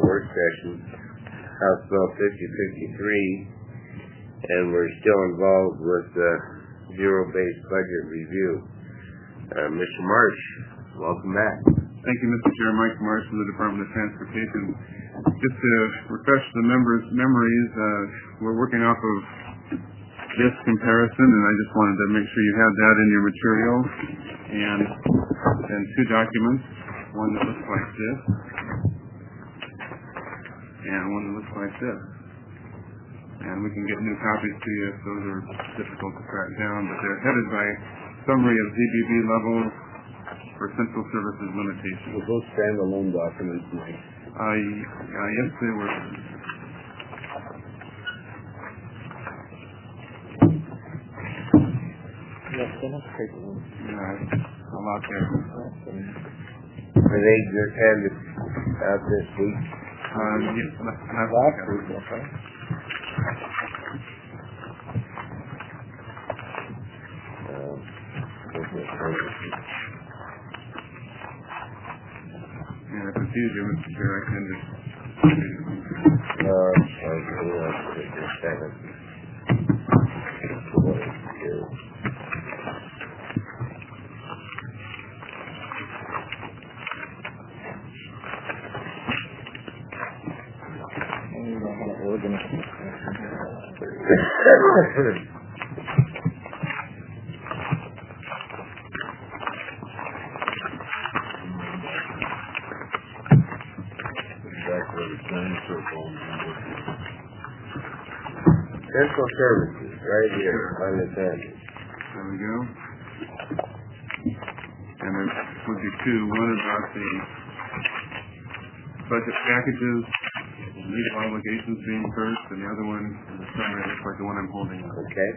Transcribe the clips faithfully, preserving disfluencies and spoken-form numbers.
work session, House Bill fifty fifty-three, and we're still involved with the zero-based budget review. Uh, Mister Marsh, welcome back. Thank you, Mister Chair. Mike Marsh from the Department of Transportation. Just to refresh the members' memories, uh, we're working off of this comparison, and I just wanted to make sure you had that in your material, and then two documents, one that looks like this, and one that looks like this. And we can get new copies to you if those are difficult to track down, but they're headed by summary of Z B B levels for central services limitations. Were those standalone documents, Mike? Uh, uh, yes, they were. Yes, they must take them. Yeah, a lot there. Were they just handed out this week? Uh, yes, last, last Last week, okay. Um, Yeah, if it's easier, Mister Chair, I can just... Uh, okay, let's take a second. What is it? And you know how to organize it. Central services, right here, on the end. There we go. And there would be two. One about the budget packages, legal obligations being first, and the other one is a summary, looks like the one I'm holding up. Okay.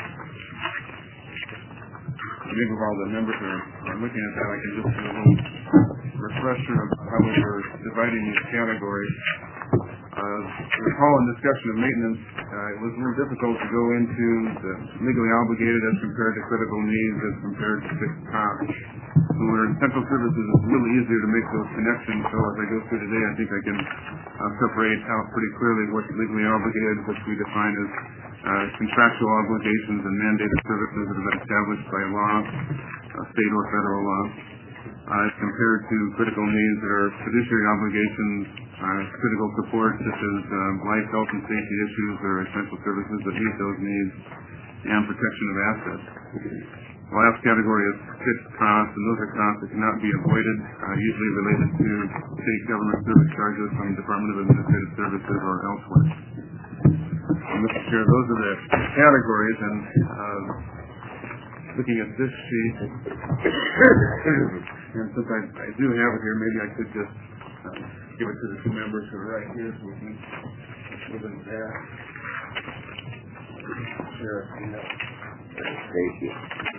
Maybe while the members are, are looking at that, I can just do a little refresher of how we were dividing these categories. Uh, recall in discussion of maintenance, uh, it was a little difficult to go into the legally obligated as compared to critical needs as compared to fixed costs. When we're in central services, it's really easier to make those connections. So as I go through today, I think I can uh, separate out pretty clearly what's legally obligated, which we define as uh, contractual obligations and mandated services that have been established by law, uh, state or federal law, uh, as compared to critical needs that are fiduciary obligations, uh, critical support such as uh, life, health, and safety issues or essential services that meet those needs, and protection of assets. The last category is fixed costs, and those are costs that cannot be avoided, uh, usually related to state government service charges from the Department of Administrative Services or elsewhere. And Mister Chair, those are the categories, and uh, looking at this sheet, and since I, I do have it here, maybe I could just uh, give it to the two members who are right here so we can move into that. Sure. Thank you.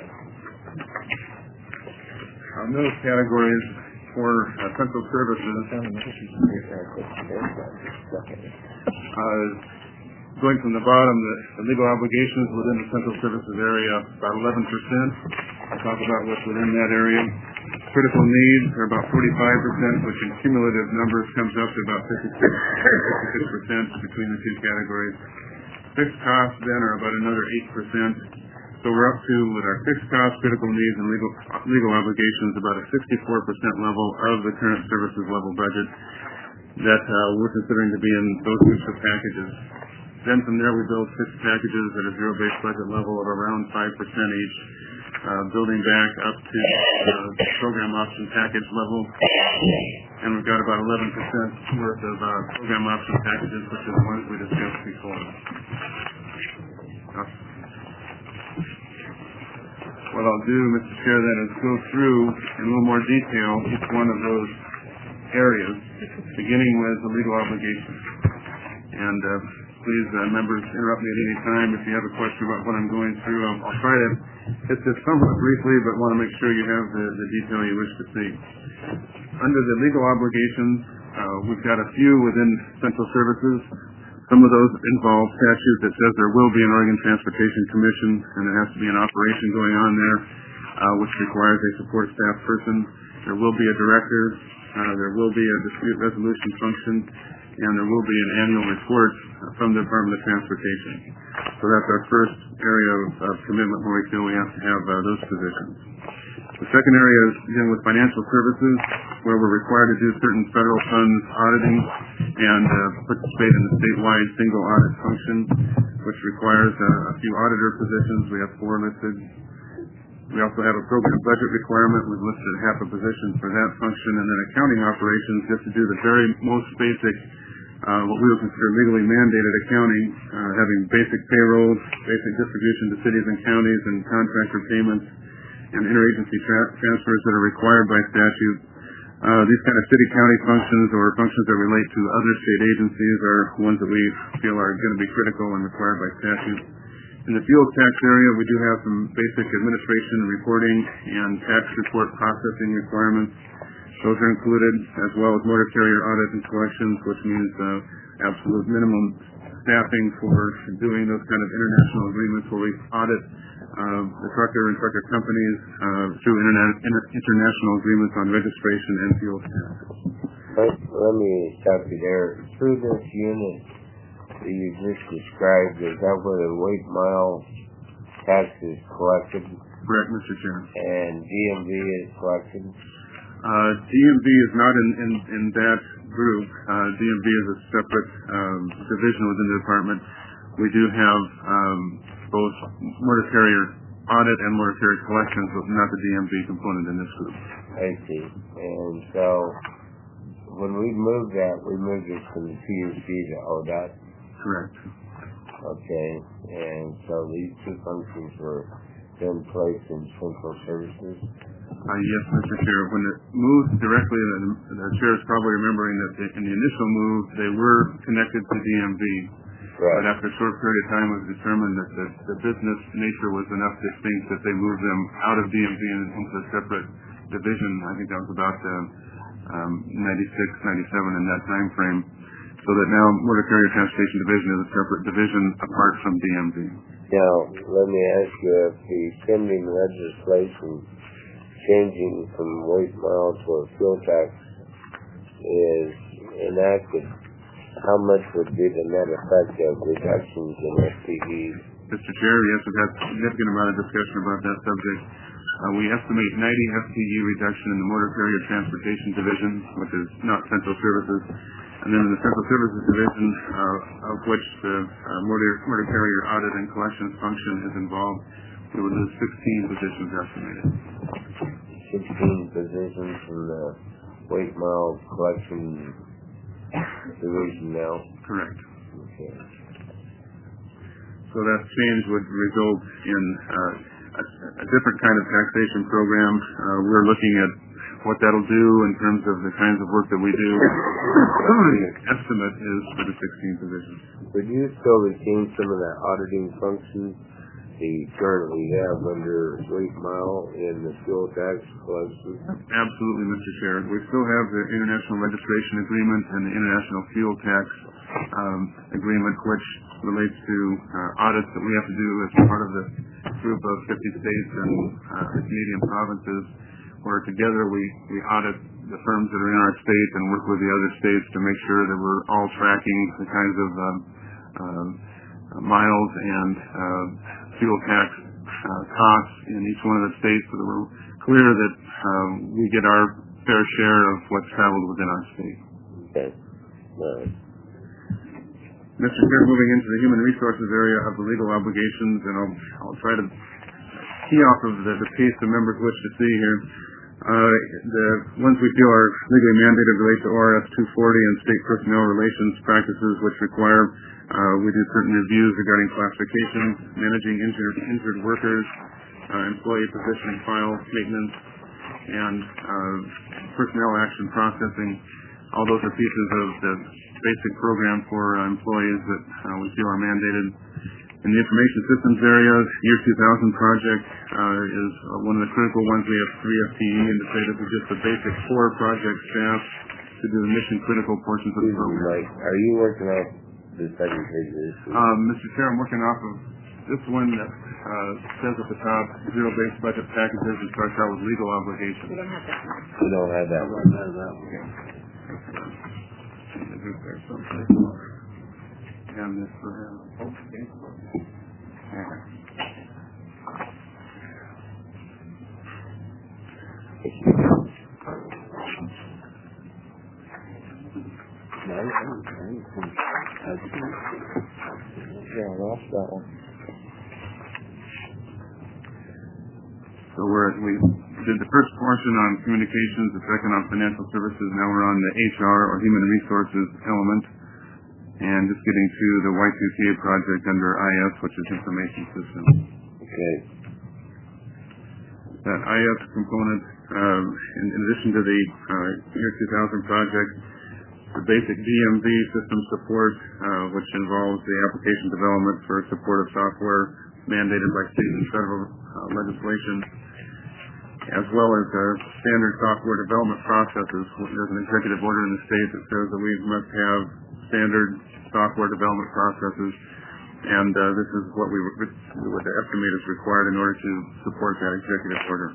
On those categories for uh, central services, uh, going from the bottom, the, the legal obligations within the central services area, about eleven percent. I'll talk about what's within that area. Critical needs are about forty-five percent, which in cumulative numbers comes up to about fifty-six percent between the two categories. Fixed costs then are about another eight percent. So we're up to, with our fixed costs, critical needs, and legal legal obligations, about a sixty-four percent level of the current services level budget that uh, we're considering to be in those groups of packages. Then from there we build fixed packages at a zero-based budget level of around five percent each, uh, building back up to uh, the program option package level. And we've got about eleven percent worth of uh, program option packages, which are the ones we discussed before. Uh, What I'll do, Mister Chair, then is go through in a little more detail each one of those areas, beginning with the legal obligations. And uh, please, uh, members, interrupt me at any time if you have a question about what I'm going through. I'll, I'll try to hit this somewhat briefly, but want to make sure you have the, the detail you wish to see. Under the legal obligations, uh, we've got a few within central services. Some of those involve statute that says there will be an Oregon Transportation Commission, and there has to be an operation going on there, uh, which requires a support staff person. There will be a director. Uh, there will be a dispute resolution function, and there will be an annual report from the Department of Transportation. So that's our first area of, of commitment where we feel we have to have uh, those positions. The second area is dealing with financial services, where we're required to do certain federal funds auditing and uh, participate in the statewide single audit function, which requires uh, a few auditor positions. We have four listed. We also have a program budget requirement. We've listed half a position for that function, and then accounting operations just to do the very most basic, uh, what we would consider legally mandated accounting, uh, having basic payrolls, basic distribution to cities and counties, and contractor payments, and interagency tra- transfers that are required by statute. Uh, these kind of city-county functions or functions that relate to other state agencies are ones that we feel are going to be critical and required by statute. In the fuel tax area, we do have some basic administration, reporting, and tax report processing requirements. Those are included, as well as motor carrier audit and collections, which means uh, absolute minimum staffing for doing those kind of international agreements where we audit uh, the trucker and trucker companies uh, through internet, inter, international agreements on registration and fuel tax. Let, let me stop you there. Through this unit that you just described, is that where the weight mile tax is collected? Correct, Mister Chairman. And D M V is collected? Uh, D M V is not in, in, in that group. Uh, D M V is a separate um, division within the department. We do have um, both motor carrier audit and motor carrier collections, but not the D M V component in this group. I see. And so when we moved that, we moved it from the P U C to O D O T? Correct. Okay. And so these two functions were then placed in central services? Uh, yes, Mister Chair. When it moved directly, and the Chair is probably remembering that the, in the initial move, they were connected to D M V. Right. But after a short period of time, it was determined that the, the business nature was enough distinct that they moved them out of D M V and into a separate division. I think that was about uh, um, ninety-six, ninety-seven in that time frame. So that now Motor Carrier Transportation Division is a separate division apart from D M V. Now, let me ask you, if the pending legislation changing from weight mile to a fuel tax is enacted, how much would be the net effect of reductions in S P Ds? Mister Chair, yes, we've had a significant amount of discussion about that subject. Uh, we estimate ninety F T E reduction in the Motor Carrier Transportation Division, which is not Central Services, and then in the Central Services Division, uh, of which the uh, motor, motor Carrier Audit and Collections function is involved, we would lose sixteen positions estimated. sixteen positions from the weight mile collection division now? Correct. Okay. So that change would result in uh, a, a different kind of taxation program. Uh, we're looking at what that'll do in terms of the kinds of work that we do. The estimate is for the sixteen positions. Would you still retain some of that auditing function that you currently have under weight mile in the fuel tax collection? Absolutely, Mister Chair. We still have the International Registration Agreement and the International Fuel Tax um, Agreement, which relates to uh, audits that we have to do as part of the group of fifty states and uh, the Canadian provinces, where together we, we audit the firms that are in our state and work with the other states to make sure that we're all tracking the kinds of um, um, miles and uh, fuel tax uh, costs in each one of the states, so that we're clear that um, we get our fair share of what's traveled within our state. Okay. All right. Mister Chair, moving into the human resources area of the legal obligations, and I'll, I'll try to key off of the, the piece the members wish to see here. Uh, the ones we feel are legally mandated relate to O R S two forty and state personnel relations practices, which require uh, we do certain reviews regarding classifications, managing injured, injured workers, uh, employee position file maintenance, and uh, personnel action processing. All those are pieces of the basic program for uh, employees that uh, we feel are mandated. In the information systems area, Year two thousand project uh, is uh, one of the critical ones. We have three F T E indicated with just the basic core project staff to do the mission critical portions of the program. Mike, are you working off the second page of this? Um, Mister Chair, I'm working off of this one that uh, says at the top, zero-based budget packages, and starts out with legal obligations. We don't have that one. We don't have that one. Okay. is there someplace. And this, uh, okay. Yeah, I lost that one. So we're, we did the first portion on communications, the second on financial services. Now we're on the H R or human resources element, and just getting to the Y two K project under I S, which is information systems. Okay. That I S component, uh, in, in addition to the uh, year two thousand project, the basic D M V system support, uh, which involves the application development for supportive software mandated by state and federal uh, legislation, as well as uh, standard software development processes. There's an executive order in the state that says that we must have standard software development processes, and uh, this is what we would, would estimate is required in order to support that executive order.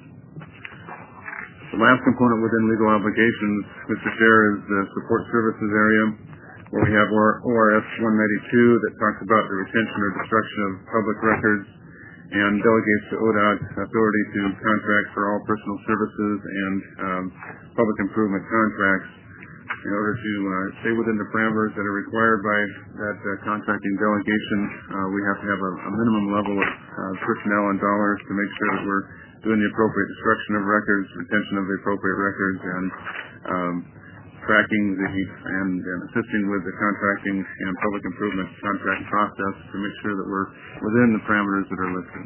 The last component within legal obligations, Mister Chair, is the support services area, where we have O R S one ninety-two that talks about the retention or destruction of public records and delegates to O D O T authority to contract for all personal services and um, public improvement contracts. In order to uh, stay within the parameters that are required by that uh, contracting delegation, uh, we have to have a, a minimum level of uh, personnel and dollars to make sure that we're doing the appropriate destruction of records, retention of the appropriate records, and um, tracking the and, and assisting with the contracting and public improvement contract process to make sure that we're within the parameters that are listed.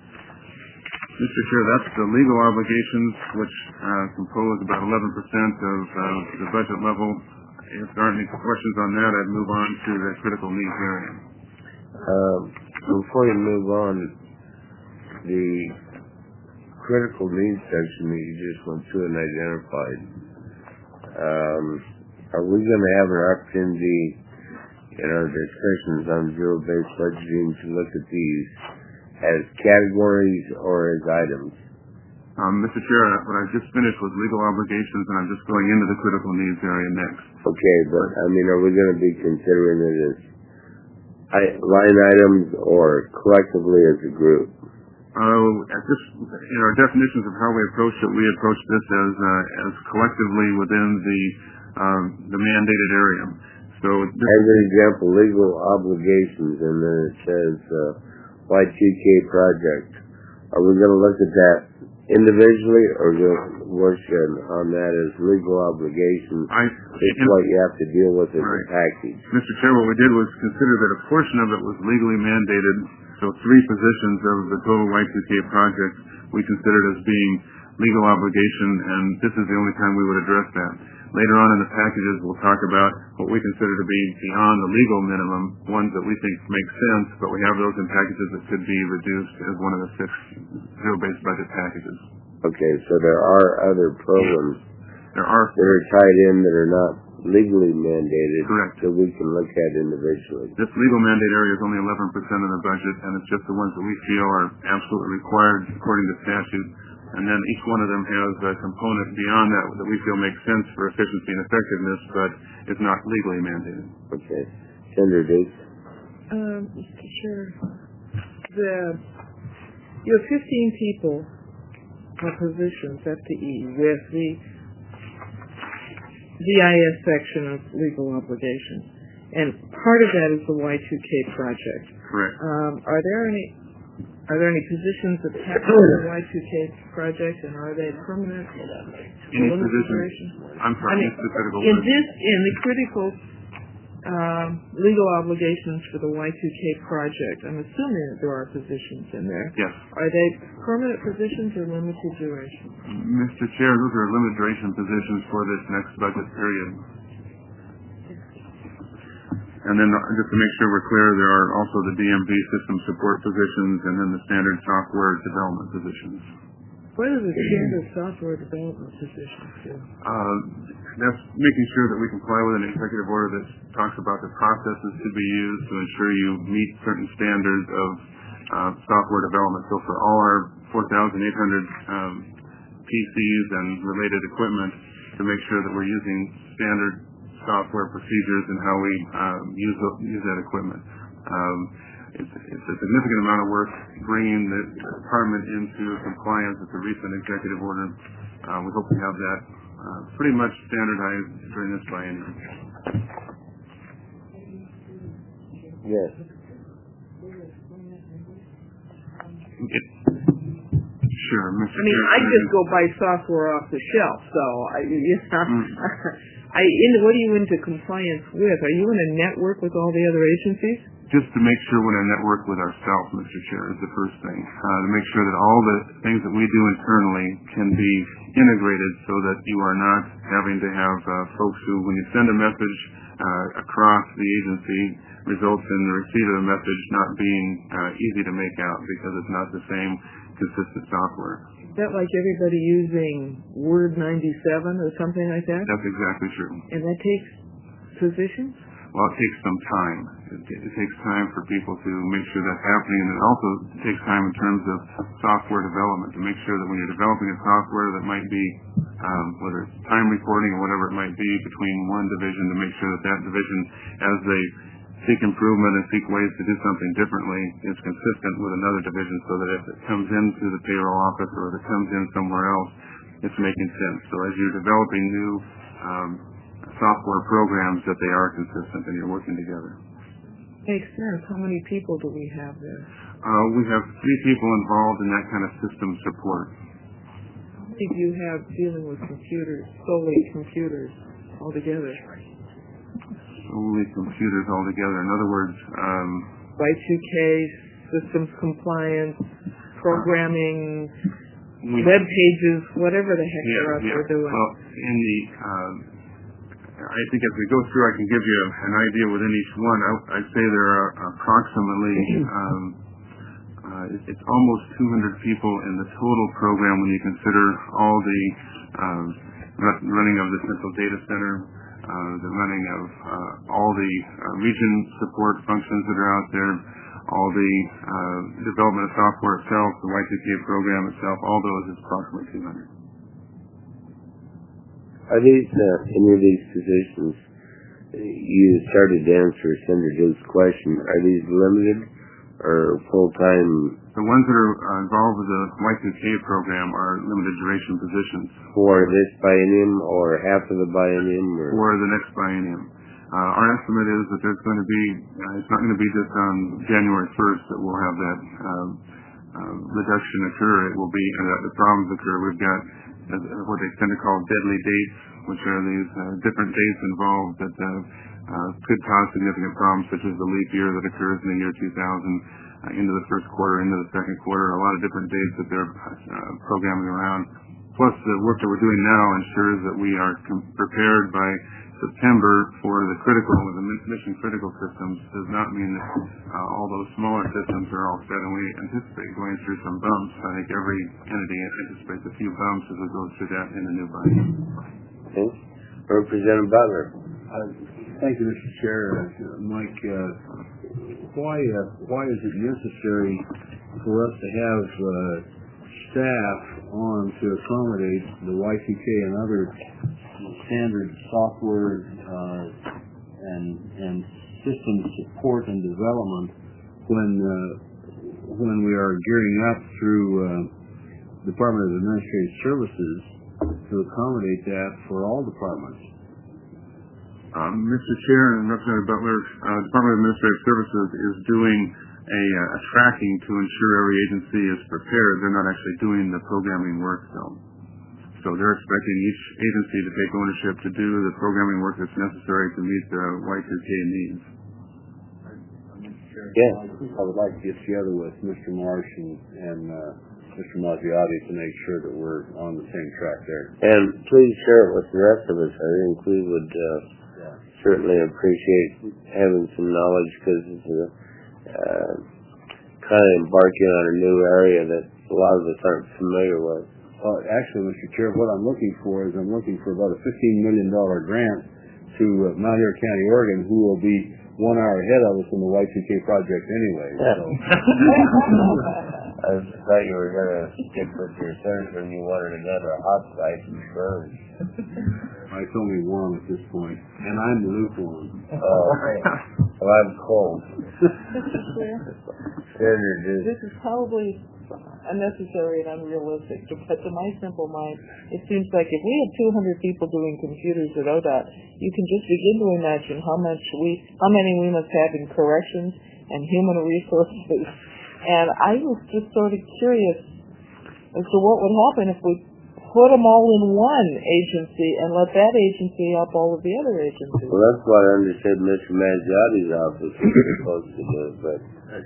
Mister Chair, that's the legal obligations, which uh, compose about eleven percent of uh, the budget level. If there aren't any questions on that, I'd move on to the critical needs area. Um, before you move on, the critical needs section that you just went through and identified, um, are we going to have an opportunity in our discussions on zero-based budgeting to look at these as categories or as items? Um, Mister Chair, what I just finished was legal obligations, and I'm just going into the critical needs area next. Okay, but I mean, are we going to be considering it as I- line items or collectively as a group? Uh, at this, in our definitions of how we approach it, we approach this as uh, as collectively within the um, the mandated area. So, this as an example, legal obligations, and then it says uh, Y two K project. Are we going to look at that individually, or going to work on that as legal obligations? I, it's what you have to deal with as right. a package. Mister Chair, what we did was consider that a portion of it was legally mandated. So three positions of the total Y two K project we considered as being legal obligation, and this is the only time we would address that. Later on in the packages, we'll talk about what we consider to be beyond the legal minimum, ones that we think make sense, but we have those in packages that could be reduced as one of the six zero-based budget packages. Okay, so there are other programs There are that are tied in that are not legally mandated. Correct. That we can look at individually. This legal mandate area is only eleven percent of the budget, and it's just the ones that we feel are absolutely required according to statute. And then each one of them has a component beyond that that we feel makes sense for efficiency and effectiveness, but is not legally mandated. Okay. Tender dates. Um, Mister Chair, the, you have fifteen people or positions, F T E, with the D I S section of legal obligations. And part of that is the Y two K project. Correct. Um, are there any Are there any positions attached to the Y two K project, and are they permanent? Any positions? I'm sorry, I mean, the critical in this, in the critical um, legal obligations for the Y two K project, I'm assuming that there are positions in there. Yes. Are they permanent positions or limited duration? Mister Chair, those are limited duration positions for this next budget period. And then uh, just to make sure we're clear, there are also the D M V system support positions and then the standard software development positions. What are the standard software development positions do? Uh, that's making sure that we comply with an executive order that talks about the processes to be used to ensure you meet certain standards of uh, software development. So for all our four thousand eight hundred um, P Cs and related equipment, to make sure that we're using standard software procedures and how we um, use use that equipment. Um, it's, it's a significant amount of work bringing the department into compliance with the recent executive order. Uh, we hope to have that uh, pretty much standardized during this biennium. Yes. It, sure, Mister I mean, I just go buy software off the shelf, so I, you know, Mm. I, in, what are you into compliance with? Are you in a network with all the other agencies? Just to make sure we're in a network with ourselves, Mister Chair, is the first thing. Uh, to make sure that all the things that we do internally can be integrated so that you are not having to have uh, folks who, when you send a message uh, across the agency, results in the receipt of the message not being uh, easy to make out because it's not the same consistent software. Is that like everybody using Word ninety-seven or something like that? That's exactly true. And that takes positions? Well, it takes some time. It, it takes time for people to make sure that's happening, and it also takes time in terms of software development to make sure that when you're developing a software that might be, um, whether it's time recording or whatever it might be, between one division, to make sure that that division, as they seek improvement and seek ways to do something differently, is consistent with another division, so that if it comes into the payroll office or if it comes in somewhere else, it's making sense. So as you're developing new um, software programs, that they are consistent and you're working together. Makes sense. How many people do we have there? Uh, we have three people involved in that kind of system support. How many do you have dealing with computers, solely computers, altogether? Solely computers altogether. In other words, um, Y two K, systems compliance, programming, we, web pages, whatever the heck yeah, you're out yeah. there doing. Well, in the, uh, I think as we go through, I can give you an idea within each one. I, I'd say there are approximately, um, uh, it's almost two hundred people in the total program when you consider all the um, running of the central data center, uh, the running of uh, all the uh, region support functions that are out there, all the uh, development of software itself, the Y two K program itself, all those is approximately two hundred. Are these, uh, any of these positions, you started to answer Senator Duke's question, are these limited or full-time? The ones that are uh, involved with the Y two K program are limited duration positions. For this biennium or half of the biennium? Or? For the next biennium. Uh, our estimate is that there's going to be, uh, it's not going to be just on January first that we'll have that uh, uh, reduction occur. It will be, uh, the problems occur. We've got uh, what they tend to call deadly dates, which are these uh, different dates involved that uh, uh, could cause significant problems, such as the leap year that occurs in the year two thousand, uh, into the first quarter, into the second quarter, a lot of different dates that they're uh, programming around. Plus, the work that we're doing now ensures that we are com- prepared by September for the critical, the mission critical systems. Does not mean that uh, all those smaller systems are all set, and we anticipate going through some bumps. I think every entity anticipates a few bumps as we go through that in the new budget. Okay. Representative Butler. Uh, thank you, Mister Chair. Uh, Mike, uh, why uh, why is it necessary for us to have uh, staff on to accommodate the Y two K and other standard software uh, and and system support and development when uh, when we are gearing up through uh, Department of Administrative Services to accommodate that for all departments? Um, Mister Chair and Representative Butler, uh, Department of Administrative Services is doing a, uh, a tracking to ensure every agency is prepared. They're not actually doing the programming work, though. So they're expecting each agency to take ownership to do the programming work that's necessary to meet the Y two K needs. Yes. I would like to get together with Mister Marsh and, and uh, Mister Maggiotti to make sure that we're on the same track there. And please share it with the rest of us. I think we would uh, Yeah. certainly appreciate having some knowledge, because it's a, uh, kind of embarking on a new area that a lot of us aren't familiar with. Uh, actually, Mister Chair, what I'm looking for is I'm looking for about a fifteen million dollars grant to uh, Mount Airy County, Oregon, who will be one hour ahead of us in the Y two K project anyway. So. I thought you were going to stick with your senator and you wanted another hot site and birds. My it's only warm at this point, and I'm lukewarm. Oh, well, I'm cold. Mister Chair, Senator Duke. this is probably unnecessary and unrealistic, but to my simple mind, it seems like if we had two hundred people doing computers at O D O T, you can just begin to imagine how much we, how many we must have in corrections and human resources. And I was just sort of curious as to what would happen if we put them all in one agency and let that agency help all of the other agencies. Well, that's what I understood Mister Mangiotti's office was supposed to do, but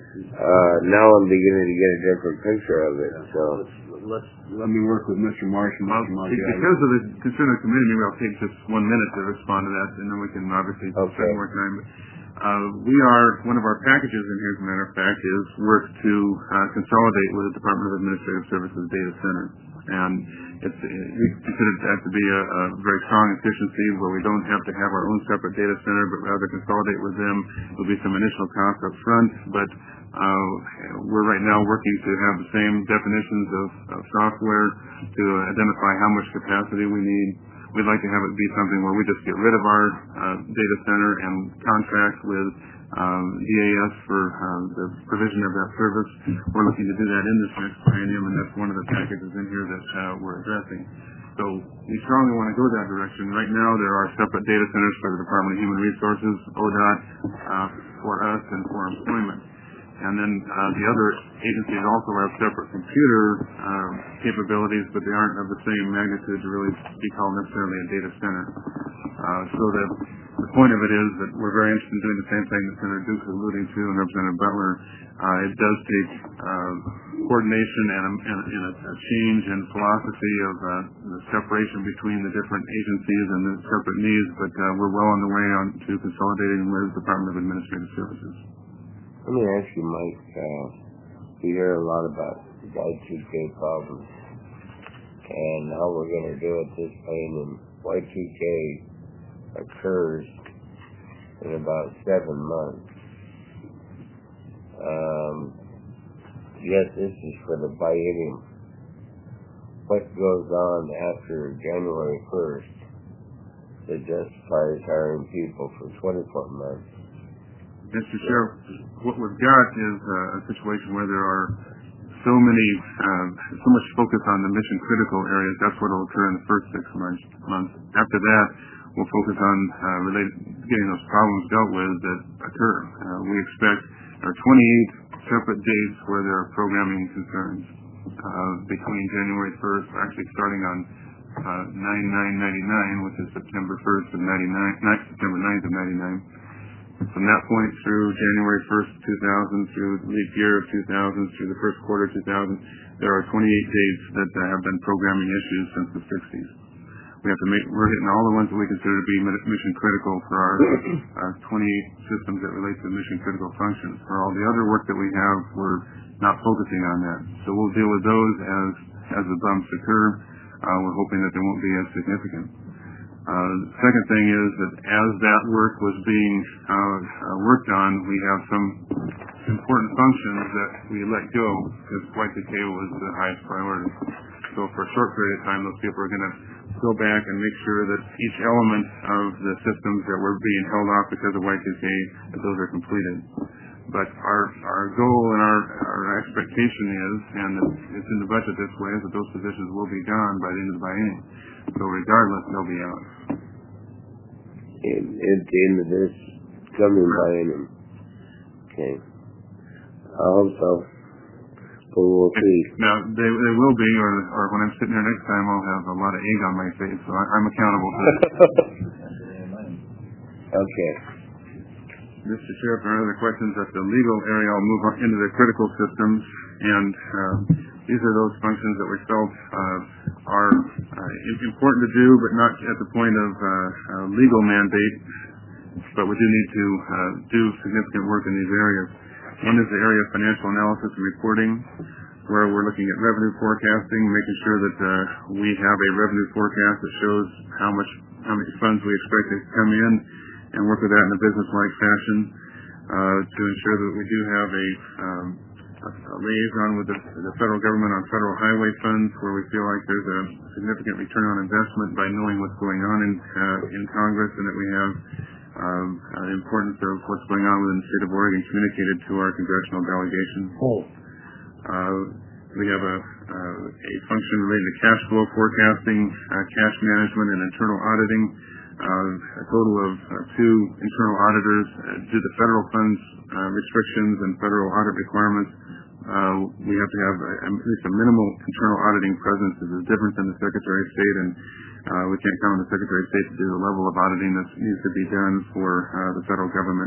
uh, now I'm beginning to get a different picture of it. So let's let me work with Mister Marsh and Mister Marsh. Because of the concern of the committee, maybe I'll take just one minute to respond to that, and then we can obviously okay. spend more time. Uh, we are, one of our packages in here, as a matter of fact, is work to uh, consolidate with the Department of Administrative Services data center. And it's, we consider that to be a, a very strong efficiency where we don't have to have our own separate data center, but rather consolidate with them. There'll be some initial costs up front, but uh, we're right now working to have the same definitions of, of software to identify how much capacity we need. We'd like to have it be something where we just get rid of our uh, data center and contract with um, D A S for uh, the provision of that service. We're looking to do that in this next triennium, and that's one of the packages in here that uh, we're addressing. So we strongly want to go that direction. Right now there are separate data centers for the Department of Human Resources, O D O T, uh, for us, and for employment. And then uh, the other agencies also have separate computer uh, capabilities, but they aren't of the same magnitude to really be called necessarily a data center. Uh, so that the point of it is that we're very interested in doing the same thing that Senator Duke is alluding to and Representative Butler. Uh, it does take uh, coordination and, a, and, a, and a change in philosophy of uh, the separation between the different agencies and the separate needs, but uh, we're well on the way on to consolidating with the Department of Administrative Services. let me ask you, Mike. Uh, we hear a lot about Y two K problems and how we're going to do it this way, and Y two K occurs in about seven months. Um, yes, this is for the biennium. What goes on after January first that justifies hiring people for twenty-four months? Mister Sheriff, what we've got is uh, a situation where there are so many, uh, so much focus on the mission critical areas. That's what will occur in the first six months. months. After that, we'll focus on uh, related, getting those problems dealt with that occur. Uh, we expect there are twenty-eight separate dates where there are programming concerns uh, between January first, actually starting on uh, nine nine ninety-nine, which is September first of ninety-nine, September ninth of ninety-nine. From that point through January first, two thousand, through the leap year of two thousand, through the first quarter of two thousand, there are twenty-eight dates that uh, have been programming issues since the sixties. We have to make, we're hitting all the ones that we consider to be mission critical for our uh, twenty-eight systems that relate to mission critical functions. For all the other work that we have, we're not focusing on that. So we'll deal with those as, as the bumps occur. Uh, we're hoping that they won't be as significant. Uh, the second thing is that as that work was being uh, uh, worked on, we have some important functions that we let go because Y two K was the highest priority. So for a short period of time, those people are going to go back and make sure that each element of the systems that were being held off because of Y two K, that those are completed. But our our goal and our, our expectation is, and it's in the budget this way, is that those positions will be gone by the end of the biennium. So regardless, they'll be out. In, at the end of this coming biennium. Okay. I hope so. But we'll see. Now, they they will be, or or when I'm sitting here next time, I'll have a lot of egg on my face, so I, I'm accountable for it. Okay. Mister Sheriff, there are other questions at the legal area. I'll move on into the critical systems, and uh, these are those functions that we felt uh, are uh, important to do, but not at the point of uh, uh, legal mandate. But we do need to uh, do significant work in these areas. One is the area of financial analysis and reporting, where we're looking at revenue forecasting, making sure that uh, we have a revenue forecast that shows how much how many funds we expect to come in, and work with that in a business-like fashion uh, to ensure that we do have a, um, a liaison with the, the federal government on federal highway funds, where we feel like there's a significant return on investment by knowing what's going on in uh, in Congress, and that we have um, uh, the importance of what's going on within the state of Oregon communicated to our congressional delegation. Uh, we have a, uh, a function related to cash flow forecasting, uh, cash management, and internal auditing. Uh, a total of uh, two internal auditors uh, due to federal funds uh, restrictions and federal audit requirements. Uh, we have to have a, at least a minimal internal auditing presence. This is different than the Secretary of State, and uh, we can't count on the Secretary of State to do the level of auditing that needs to be done for uh, the federal government.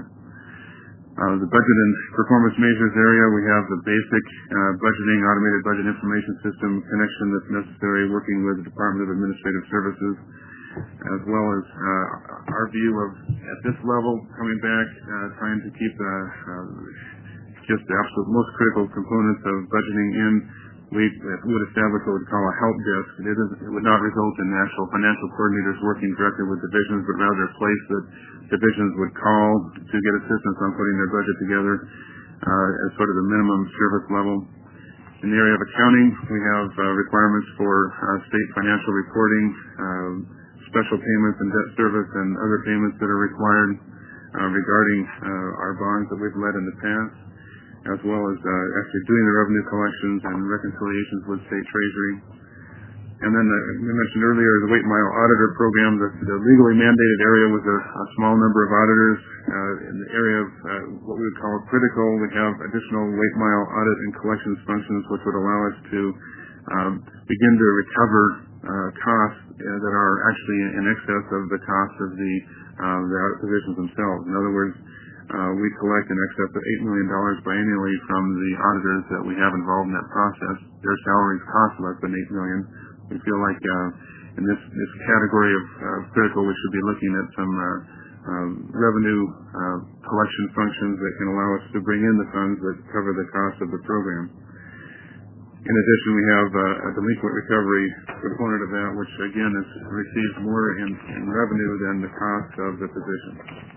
Uh, the budget and performance measures area, we have the basic uh, budgeting, automated budget information system connection that's necessary, working with the Department of Administrative Services, as well as uh, our view of, at this level, coming back, uh, trying to keep the, uh, just the absolute most critical components of budgeting in. We would establish what we'd call a help desk. It, isn't, it would not result in actual financial coordinators working directly with divisions, but rather a place that divisions would call to get assistance on putting their budget together uh, as sort of the minimum service level. In the area of accounting, we have uh, requirements for uh, state financial reporting, uh, special payments and debt service and other payments that are required uh, regarding uh, our bonds that we've led in the past, as well as uh, actually doing the revenue collections and reconciliations with state treasury. And then the, we mentioned earlier the Weight Mile Auditor Program. The, the legally mandated area was a, a small number of auditors. Uh, in the area of uh, what we would call critical, we have additional Weight Mile audit and collections functions, which would allow us to um, begin to recover uh, costs uh, that are actually in excess of the cost of the, uh, the audit positions themselves. In other words, Uh, we collect in excess of eight million dollars biannually from the auditors that we have involved in that process. Their salaries cost less than eight million dollars. We feel like uh, in this, this category of uh, critical, we should be looking at some uh, uh, revenue uh, collection functions that can allow us to bring in the funds that cover the cost of the program. In addition, we have uh, a delinquent recovery component of that, which again is receives more in, in revenue than the cost of the position.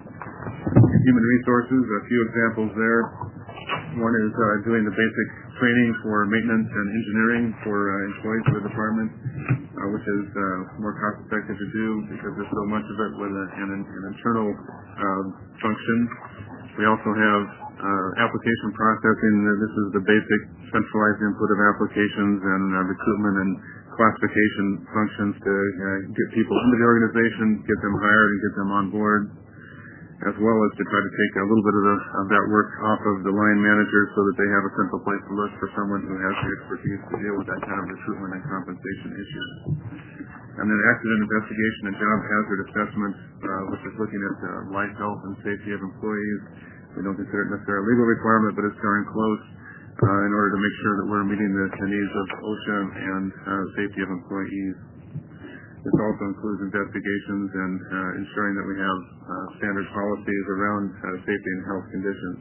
Human resources, a few examples there. One is uh, doing the basic training for maintenance and engineering for uh, employees of the department, uh, which is uh, more cost effective to do because there's so much of it with a, an, an internal uh, function. We also have uh, application processing. This is the basic centralized input of applications and uh, recruitment and classification functions to uh, get people into the organization, get them hired, and get them on board, as well as to try to take a little bit of, the, of that work off of the line manager so that they have a central place to look for someone who has the expertise to deal with that kind of recruitment and compensation issues. And then accident investigation and job hazard assessment, uh, which is looking at uh, life, health, and safety of employees. We don't consider it necessarily a legal requirement, but it's darn close uh, in order to make sure that we're meeting the, the needs of OSHA and uh, safety of employees. This also includes investigations and uh, ensuring that we have uh, standard policies around uh, safety and health conditions.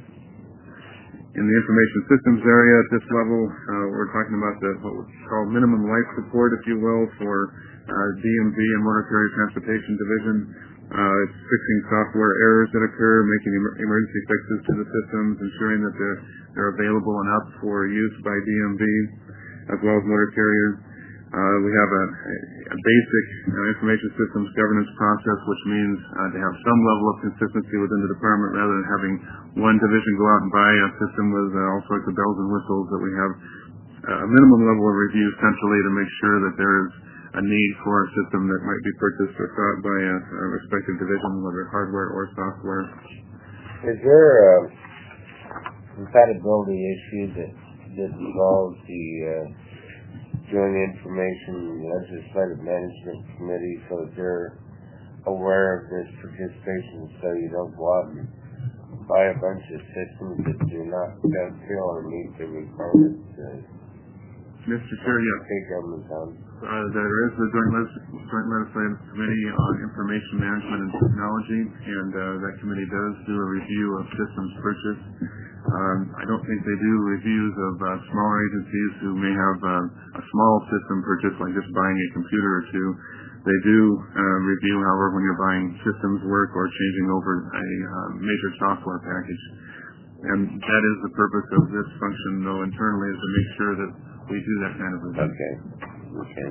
In the information systems area at this level, uh, we're talking about the, what we call minimum life support, if you will, for uh, D M V and Motor Carrier Transportation Division. Uh, it's fixing software errors that occur, making em- emergency fixes to the systems, ensuring that they're, they're available and up for use by D M V, as well as motor carriers. Uh, we have a, a basic uh, information systems governance process, which means uh, to have some level of consistency within the department rather than having one division go out and buy a system with uh, all sorts of bells and whistles, that we have uh, a minimum level of review centrally to make sure that there is a need for a system that might be purchased or sought by a, a respective division, whether hardware or software. Is there a compatibility issue that, that involves the uh, Joint Information Legislative Management Committee so that they're aware of this participation, so you don't go out and buy a bunch of systems that do not dovetail or meet the requirements? Uh, Mister Chair, yes. State government on. Uh, there is the Joint, Legis- Joint Legislative Committee on Information Management and Technology, and uh, that committee does do a review of systems purchased. Um, I don't think they do reviews of uh, smaller agencies who may have uh, a small system purchase, like just buying a computer or two. They do uh, review, however, when you're buying systems work or changing over a uh, major software package. and that is the purpose of this function, though, internally, is to make sure that we do that kind of review. Okay. Okay.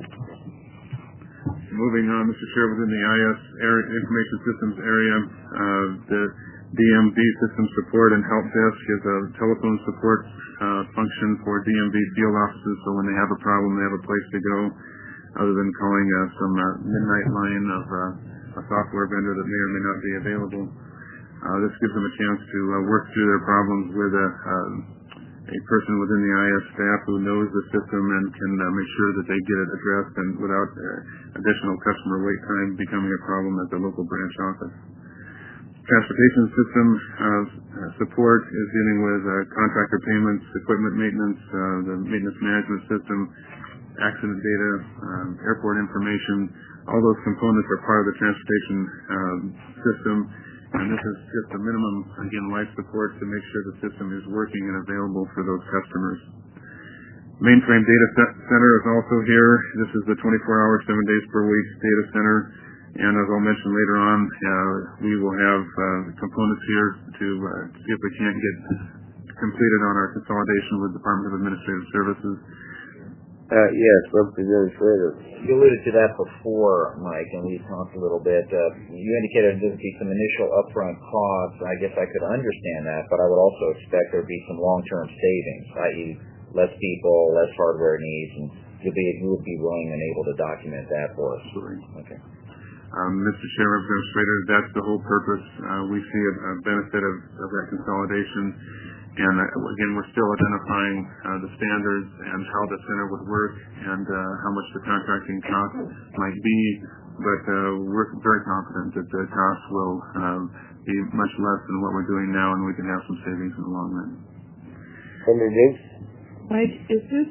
Moving on, Mister Chair, within the I S area, Information Systems area, uh, the D M V System Support and Help Desk is a telephone support uh, function for D M V field offices, so when they have a problem, they have a place to go, other than calling uh, some uh, midnight line of uh, a software vendor that may or may not be available. Uh, this gives them a chance to uh, work through their problems with a, uh, a person within the I S staff who knows the system and can uh, make sure that they get it addressed and without uh, additional customer wait time becoming a problem at the local branch office. Transportation system uh, support is dealing with uh, contractor payments, equipment maintenance, uh, the maintenance management system, accident data, um, airport information. All those components are part of the transportation um, system, and this is just a minimum, again, life support to make sure the system is working and available for those customers. Mainframe Data Center is also here. This is the twenty-four hour, seven days per week data center, and as I'll mention later on, uh, we will have uh, components here to uh, see if we can't get completed on our consolidation with Department of Administrative Services. Uh, yes, Representative Schrader. You alluded to that before, Mike, and we talked a little bit. Uh, you indicated there would be some initial upfront costs. I guess I could understand that, but I would also expect there would be some long-term savings, that is less people, less hardware needs, and you'll be, you would be willing and able to document that for us. Absolutely. Okay. Um, Mister Chair, Representative Schrader, that's the whole purpose. Uh, we see a, a benefit of, of that consolidation. And uh, again, we're still identifying uh, the standards and how the center would work and uh, how much the contracting cost might be. But uh, we're very confident that the cost will um, be much less than what we're doing now, and we can have some savings in the long run. Senator Diggs? Mike, is this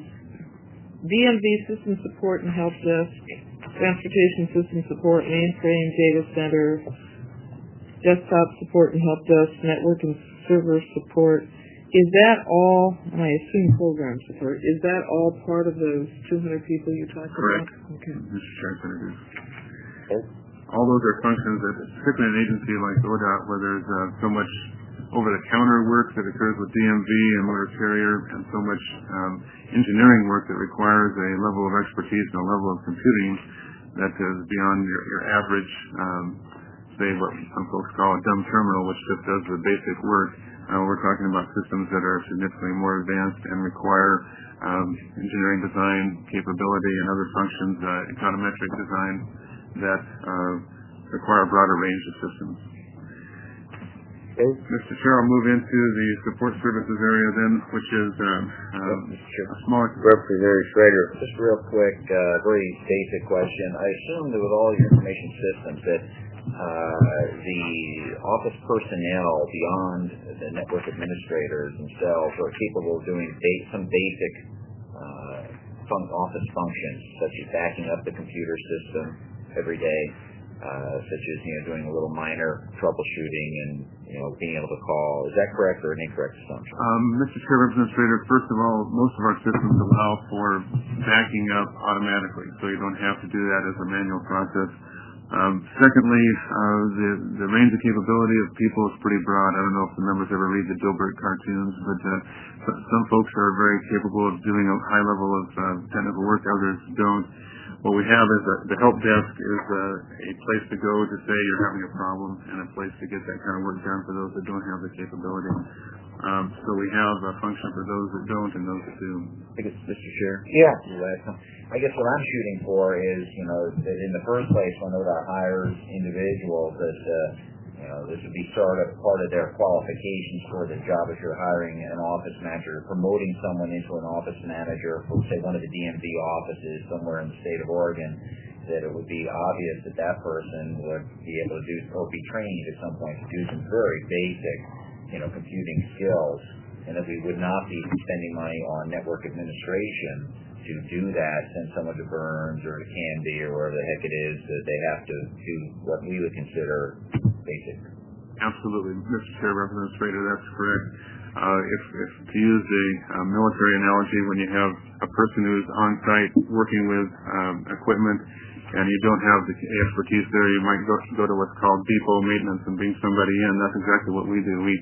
D M V System Support and Help Desk, Transportation System Support, Mainframe Data Center, Desktop Support and Help Desk, Network and Server Support, is that all, and I assume program support, is that all part of those two hundred people you talked Correct. about? Okay. Mister Chair, Senators. Okay. All those are functions that, particularly an agency like O D O T, where there's uh, so much over-the-counter work that occurs with D M V and motor carrier, and so much um, engineering work that requires a level of expertise and a level of computing that is beyond your, your average, um, say what some folks call a dumb terminal, which just does the basic work. Uh, we're talking about systems that are significantly more advanced and require um, engineering design capability and other functions, uh, econometric design that uh, require a broader range of systems. Okay. Mister Chair, I'll move into the support services area then, which is uh, uh, a smaller... Representative Schrader. Just real quick, uh, very basic question. I assume that with all your information systems that uh, the office personnel beyond the network administrators themselves are capable of doing ba- some basic uh, fun- office functions, such as backing up the computer system every day, uh, such as, you know, doing a little minor troubleshooting and, you know, being able to call. Is that correct or an incorrect assumption? Um, Mister Chair, Representative, first of all, most of our systems allow for backing up automatically, so you don't have to do that as a manual process. Um, secondly, uh, the, the range of capability of people is pretty broad. I don't know if the members ever read the Dilbert cartoons, but uh, some folks are very capable of doing a high level of uh, technical work, others don't. What we have is a, the help desk is a, a place to go to say you're having a problem and a place to get that kind of work done for those that don't have the capability. Um, so we have a function for those that don't and those that do. I guess, Mister Chair? Yeah. I guess what I'm shooting for is, you know, that in the first place, when O D O T hires individuals, that, uh, you know, this would be sort of part of their qualifications for the job if you're hiring an office manager, promoting someone into an office manager for, say, one of the D M V offices somewhere in the state of Oregon, that it would be obvious that that person would be able to do, or be trained at some point to do some very basic, you know, computing skills, and that we would not be spending money on network administration to do that, send someone to Burns or to Canby or wherever the heck it is, that they have to do what we would consider basic. Absolutely, Mister Chair, Representative Schrader, that's correct. Uh, if, if to use a uh, military analogy, when you have a person who's on site working with um, equipment and you don't have the expertise there, you might go, go to what's called depot maintenance and bring somebody in. That's exactly what we do. We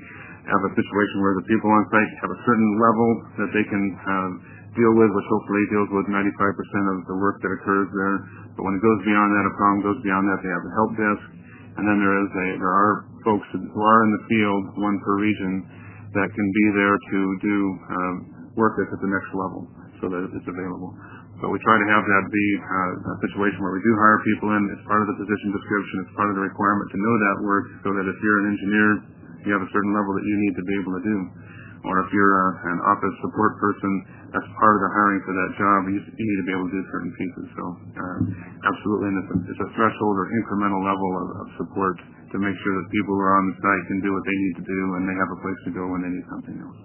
have a situation where the people on site have a certain level that they can um, deal with, which hopefully deals with ninety-five percent of the work that occurs there. But when it goes beyond that, a problem goes beyond that, they have a help desk. And then there is a, there are folks who are in the field, one per region, that can be there to do um, work that's at the next level so that it's available. But we try to have that be uh, a situation where we do hire people in. It's part of the position description. It's part of the requirement to know that work so that if you're an engineer, you have a certain level that you need to be able to do. Or if you're uh, an office support person, that's part of the hiring for that job. You, you need to be able to do certain pieces. So uh, absolutely, and it's a, it's a threshold or incremental level of, of support to make sure that people who are on the site can do what they need to do and they have a place to go when they need something else.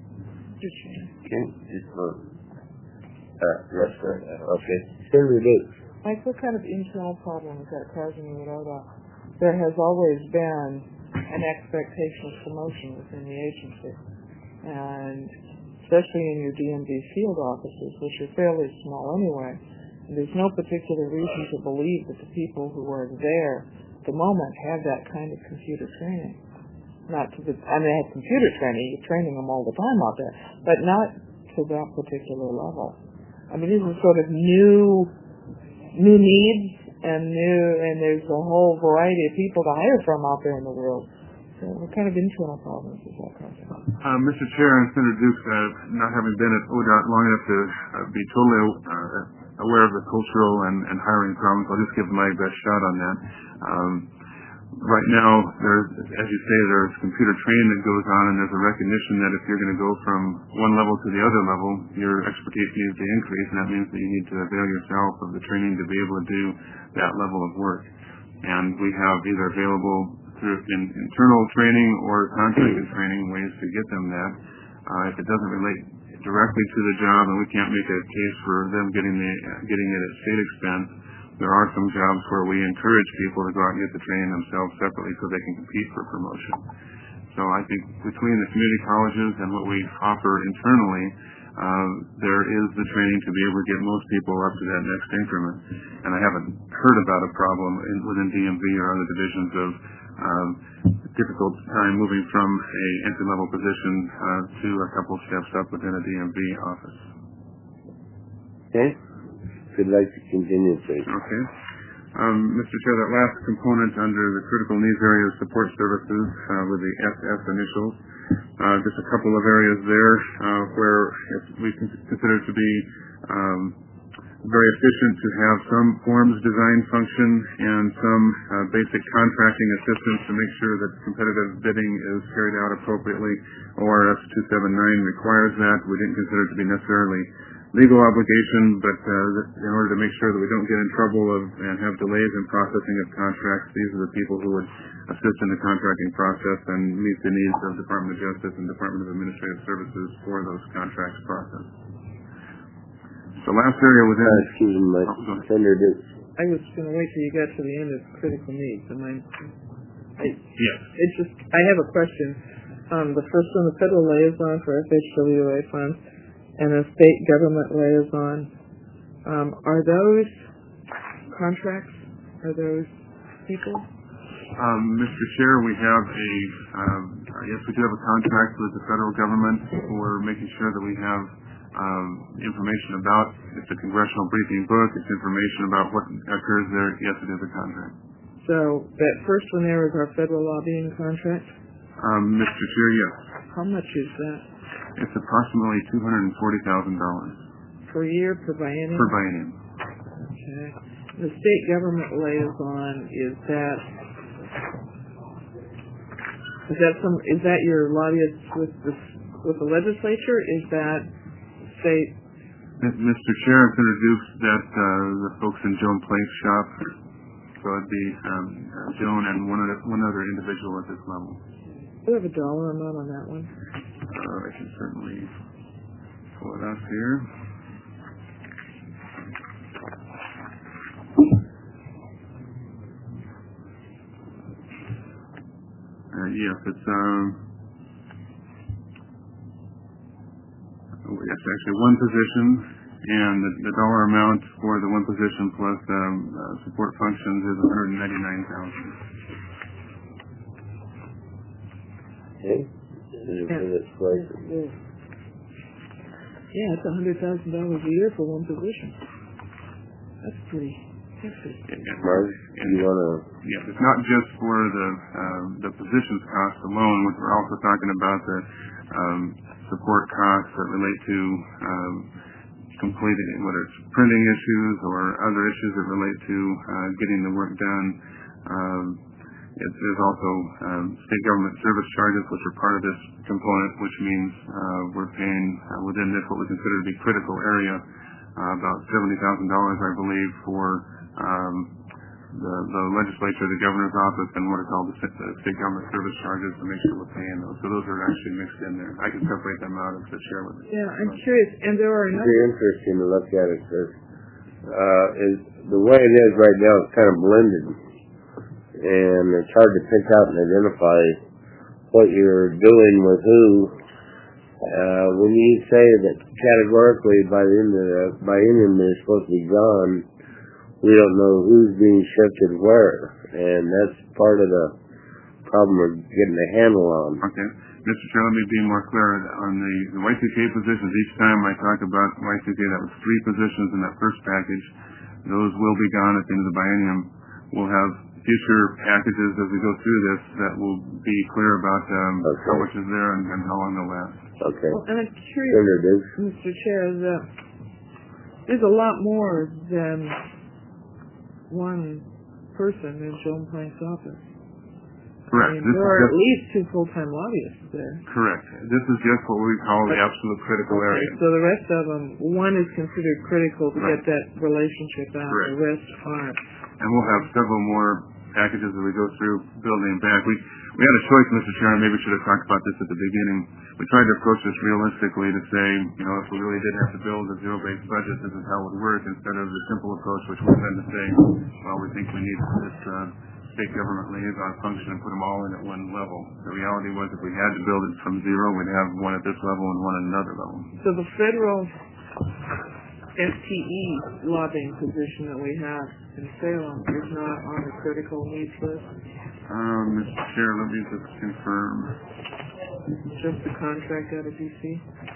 Okay, just vote. Uh, yes, sir. Okay. Senator Davis. Mike, what kind of internal problem is that causing you at O D O T? There has always been an expectation of promotion within the agency, and especially in your D M V field offices, which are fairly small anyway, there's no particular reason to believe that the people who are there at the moment have that kind of computer training. Not to the, I mean, they have computer training, you're training them all the time out there, but not to that particular level. I mean, these are sort of new, new needs, and new, and there's a whole variety of people to hire from out there in the world. So what kind of internal problems is that causing? Uh, Mister Chair and Senator Dukes, uh, not having been at O D O T long enough to uh, be totally uh, aware of the cultural and, and hiring problems, I'll just give my best shot on that. Um, right now, there's, as you say, there's computer training that goes on, and there's a recognition that if you're going to go from one level to the other level, your expertise needs to increase, and that means that you need to avail yourself of the training to be able to do that level of work. And we have either available through in, internal training or contracted training ways to get them that. Uh, if it doesn't relate directly to the job and we can't make a case for them getting the uh, getting it at state expense, there are some jobs where we encourage people to go out and get the training themselves separately so they can compete for promotion. So I think between the community colleges and what we offer internally, uh, there is the training to be able to get most people up to that next increment. And I haven't heard about a problem in, within D M V or other divisions of um, difficult time moving from a entry-level position uh, to a couple steps up within a D M V office. Okay. If you'd like to continue, please. Okay. Um, Mister Chair, that last component under the critical needs area of support services uh, with the S S initials, uh, just a couple of areas there uh, where we consider to be um, very efficient to have some forms design function and some uh, basic contracting assistance to make sure that competitive bidding is carried out appropriately. O R S two seventy-nine requires that. We didn't consider it to be necessarily legal obligation, but uh, in order to make sure that we don't get in trouble of, and have delays in processing of contracts, these are the people who would assist in the contracting process and meet the needs of Department of Justice and Department of Administrative Services for those contracts processed. The last area within... Uh, excuse me, oh, Senator Dukes. I was going to wait till you got to the end of critical needs. Am I, I, yes. it's just, I have a question. Um, the first one, the federal liaison for F H W A funds, and a state government liaison, um, are those contracts? Are those people? Um, Mister Chair, we have a, um, yes, we do have a contract with the federal government for making sure that we have um, information about, it's a congressional briefing book, it's information about what occurs there. Yes, it is a contract. So that first one there is our federal lobbying contract? Um, Mister Chair, yes. How much is that? It's approximately two hundred forty thousand dollars. Per year, per biennium? Per biennium. Okay. The state government liaison, is that, is that some, is that your lobbyists with the, with the legislature? Is that state? Mister Chair, I'm going to do that, uh, the folks in Joan Place shop. So it'd be, um, Joan and one other, one other individual at this level. Do you have a dollar amount on that one? Uh, I can certainly pull it up here. Uh, yes, it's um, oh, it's actually one position, and the, the dollar amount for the one position plus um, uh, support functions is one hundred ninety-nine thousand dollars. Okay. Is it for this place? Yeah, yeah it's a hundred thousand dollars a year for one position. That's pretty hefty. Mark, you want to? Yeah, it's not just for the uh, the positions cost alone. We're also talking about the um, support costs that relate to um, completing, whether it's printing issues or other issues that relate to uh, getting the work done. Um, it, there's also um, state government service charges, which are part of this component, which means uh, we're paying uh, within this what we consider to be critical area uh, about seventy thousand dollars, I believe, for um, the, the legislature, the governor's office, and what are called the, the state government service charges to make sure we're paying those. So those are actually mixed in there. I can separate them out and to share with you. Yeah, I'm curious, and there are It'd be interesting to look at it because uh, is the way it is right now is kind of blended, and it's hard to pick out and identify what you're doing with who. Uh, when you say that categorically by the end of the biennium is supposed to be gone, we don't know who's being shifted where, and that's part of the problem we're getting a handle on. Okay. Mister Chair, let me be more clear on the, the Y two K positions. Each time I talk about Y two K, that was three positions in that first package. Those will be gone at the end of the biennium. We'll have future packages as we go through this that will be clear about um, okay. how much is there and, and how long they'll last. Okay. Well, and I'm curious, Mister Chair, that there's a lot more than one person in Joan Plank's office. Correct. I mean, this there is are just, at least two full-time lobbyists there. Correct. This is just what we call the absolute critical okay, area. So the rest of them, one is considered critical to right. get that relationship out. Correct. The rest aren't. And we'll have several more packages as we go through building back. We we had a choice, Mister Chairman. Maybe we should have talked about this at the beginning. We tried to approach this realistically to say, you know, if we really did have to build a zero-based budget, this is how it would work, instead of the simple approach, which would have been to say, well, we think we need this uh, state government liaison function and put them all in at one level. The reality was, if we had to build it from zero, we'd have one at this level and one at another level. So the federal F T E lobbying position that we have in Salem is not on the critical needs list? Um, Mister Chair, let me just confirm. Just the contract out of D C?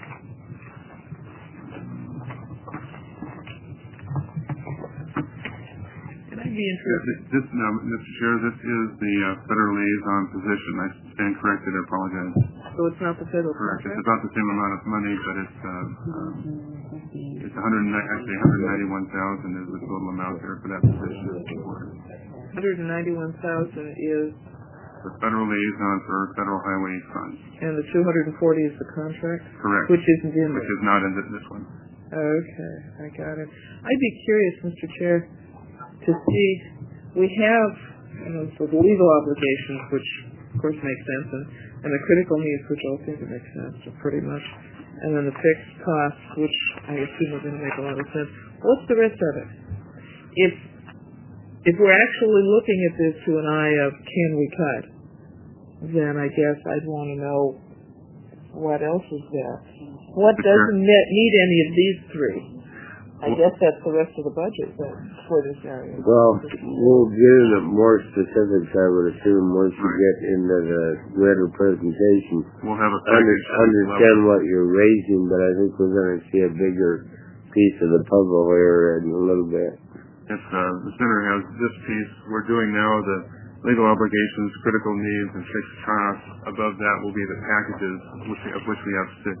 And I'd be interested. This, no, Mister Chair, this is the uh, federal liaison position. I stand corrected. I apologize. So it's not the federal Correct. contract? It's about the same amount of money, but it's uh, um, it's one hundred actually one hundred ninety-one thousand is the total amount there for that position. one hundred ninety-one thousand is the federal liaison for federal highway funds. And the two hundred forty is the contract? Correct. Which isn't in Which there? is not in this one. Okay, I got it. I'd be curious, Mister Chair, to see, we have, you know, so the legal obligations, which of course make sense, and, and the critical needs, which also think it makes sense, so pretty much, and then the fixed costs, which I assume are going to make a lot of sense. What's the rest of it? If if we're actually looking at this to an eye of can we cut, then I guess I'd want to know what else is there. What doesn't net need any of these three? I guess that's the rest of the budget that, for this area. Well, we'll get into more specifics, I would assume, once you get into the greater presentation. We'll have a Under, understand what you're raising, but I think we're going to see a bigger piece of the puzzle here in a little bit. If uh, the center has this piece, we're doing now the legal obligations, critical needs, and fixed costs. Above that will be the packages, which, of which we have six.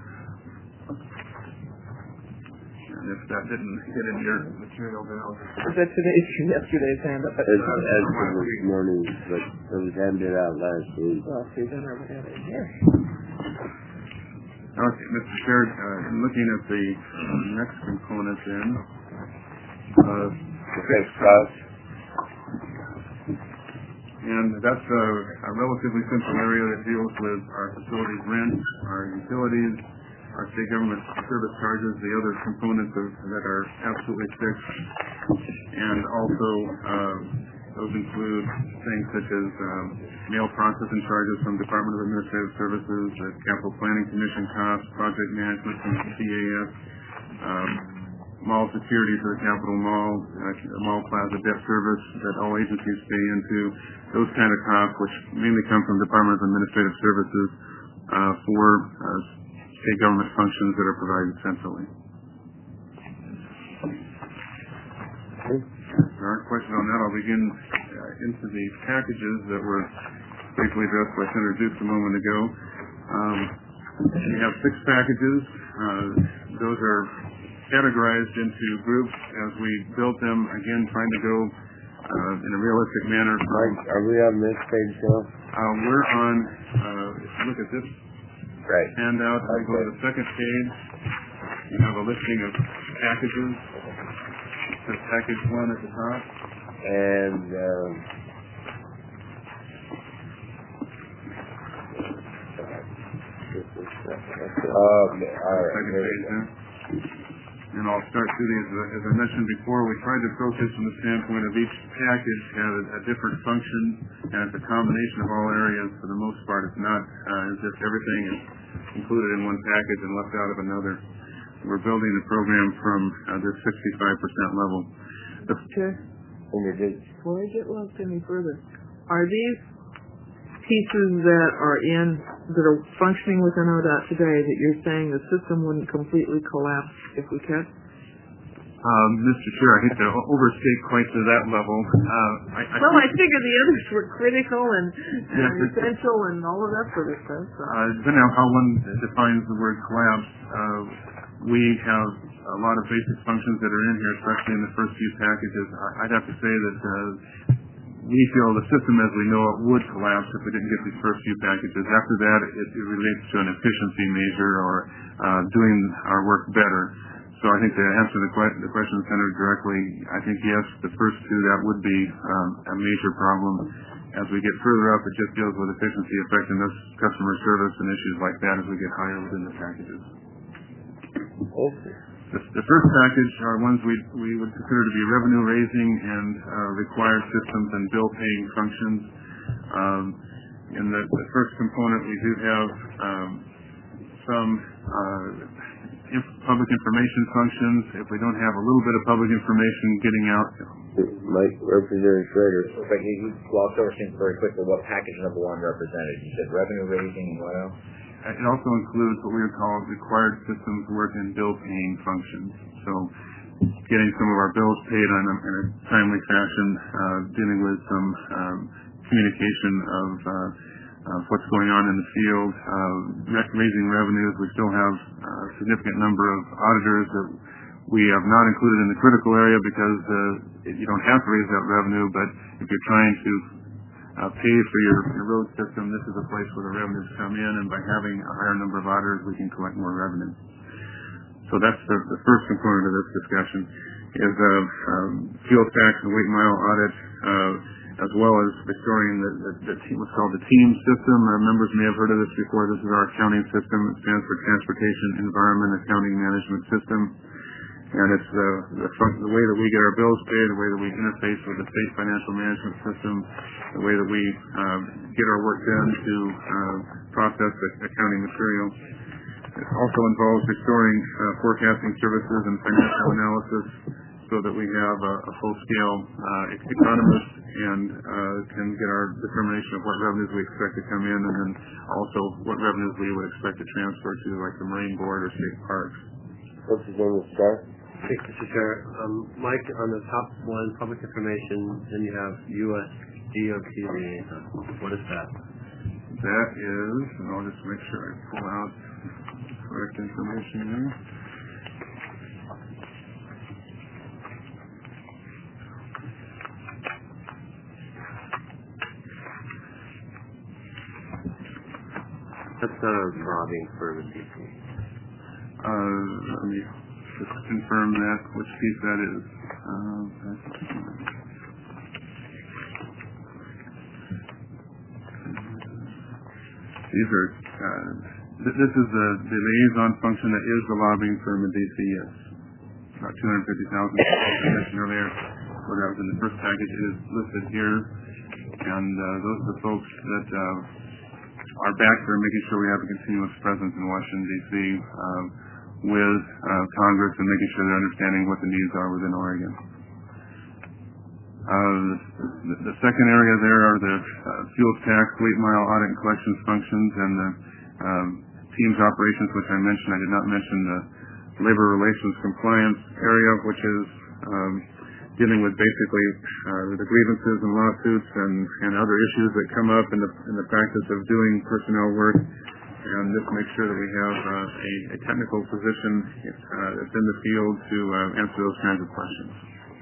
And if that didn't get in your material, then I'll just... Is that today's, yesterday's handout? As, as for this morning, but it was handed out last week. Well, see, then I would have it here. Okay, Mister Chair, uh, looking at the next component then, uh, the fixed costs. And that's a, a relatively simple area that deals with our facilities rent, our utilities, our state government service charges, the other components of, that are absolutely fixed. And also, uh, those include things such as um, mail processing charges from Department of Administrative Services, the Capital Planning Commission costs, project management from the C A S, um, mall security for the Capitol Mall, uh, mall plaza debt service that all agencies pay into, those kind of costs, which mainly come from Department of Administrative Services, uh, for uh, state government functions that are provided centrally. If there aren't questions on that, I'll begin uh, into the packages that were briefly addressed by Senator Dukes a moment ago. Um, we have six packages. Uh, those are categorized into groups as we built them, again, trying to go uh, in a realistic manner. Mike, are we on this page now? Uh, we're on, uh, if you look at this Right. handout, I go to the second page. You have a listing of packages. It says package one at the top. And, um, okay, all right. Second page there. And I'll start through these. As I mentioned before, we tried to approach this from the standpoint of each package has a, a different function, and it's a combination of all areas. For the most part, it's not uh, as if everything is included in one package and left out of another. We're building the program from uh, this sixty-five percent level. The Chair, before I get lost any further, are these pieces that are in, that are functioning within O D O T today that you're saying the system wouldn't completely collapse if we kept? Um, Mister Chair, I hate to o- overstate quite to that level. Uh, I, I Well, I figured the others were critical and, Yes, and it- essential and all of that sort of stuff. So. Uh, depending on how one defines the word collapse, uh, we have a lot of basic functions that are in here, especially in the first few packages. I- I'd have to say that uh, we feel the system as we know it would collapse if we didn't get these first few packages. After that, it, it relates to an efficiency measure or uh, doing our work better. So I think to answer the, que- the question, Senator, directly, I think yes, the first two, that would be um, a major problem. As we get further up, it just deals with efficiency, effectiveness, customer service, and issues like that as we get higher within the packages. Okay. The, the first package are ones we we would consider to be revenue raising and uh, required systems and bill paying functions. Um, in the, the first component, we do have um, some uh, inf- public information functions. If we don't have a little bit of public information getting out, Mike, Representative Schrader. But you, you glossed over things very quickly. What package number one represented? You said revenue raising and what else? it also includes what we would call required systems work and bill paying functions. So getting some of our bills paid on a, in a timely fashion, uh, dealing with some um, communication of uh, uh, what's going on in the field, uh, re- raising revenues. We still have a significant number of auditors that we have not included in the critical area because uh, you don't have to raise that revenue, but if you're trying to uh, pay for your, your road system, this is a place where the revenues come in, and by having a higher number of auditors, we can collect more revenue. So that's the, the first component of this discussion, is uh, um, fuel tax and weight mile audit, uh, as well as restoring the, the, the team, what's called the TEAM system. Our members may have heard of this before. This is our accounting system. It stands for Transportation Environment Accounting Management System. And it's uh, the, the way that we get our bills paid, the way that we interface with the state financial management system, the way that we uh, get our work done to uh, process the accounting material. It also involves restoring uh, forecasting services and financial analysis so that we have a, a full-scale uh, economist and uh, can get our determination of what revenues we expect to come in, and then also what revenues we would expect to transfer to, like the Marine Board or state parks. What's his name, Scott? Thank you, Mister Chair. Um, Mike, on the top one, public information, then you have U S D O T liaison. What is that? That is, and I'll just make sure I pull out correct information here. That's uh, lobbying for the D C. Uh, let me just confirm that, which piece that is. Uh, these are, uh, th- this is the, the liaison function that is the lobbying firm in D C, yes. About two hundred fifty thousand dollars, as I mentioned earlier. So that was in the first package. It is listed here. And uh, those are the folks that uh, are back there making sure we have a continuous presence in Washington, D C, uh, with uh, Congress and making sure they're understanding what the needs are within Oregon. Uh, the, the second area there are the uh, fuel tax, weight mile audit and collections functions, and the um, Teams operations, which I mentioned. I did not mention the labor relations compliance area, which is um, dealing with basically uh, the grievances and lawsuits and, and other issues that come up in the, in the practice of doing personnel work. And this makes sure that we have uh, a, a technical position uh, that's in the field to uh, answer those kinds of questions.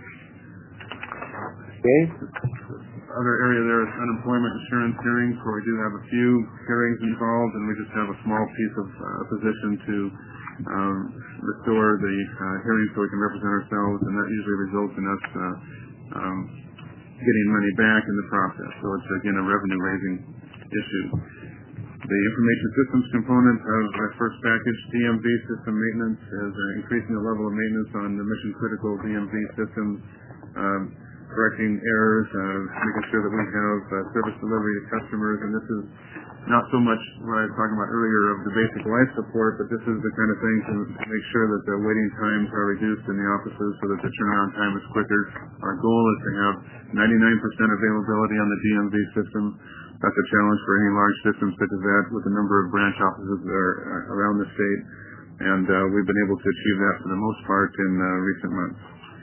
Okay. Other area there is unemployment insurance hearings, where we do have a few hearings involved, and we just have a small piece of uh, position to um, restore the uh, hearings so we can represent ourselves, and that usually results in us uh, um, getting money back in the process. So it's, again, a revenue-raising issue. The information systems component of our first package, D M V system maintenance, is uh, increasing the level of maintenance on the mission-critical D M V systems, um, correcting errors, uh, making sure that we have uh, service delivery to customers. And this is not so much what I was talking about earlier of the basic life support, but this is the kind of thing to make sure that the waiting times are reduced in the offices so that the turnaround time is quicker. Our goal is to have ninety-nine percent availability on the D M V system. That's a challenge for any large system such as that, with the number of branch offices that are uh, around the state. And uh, we've been able to achieve that for the most part in uh, recent months.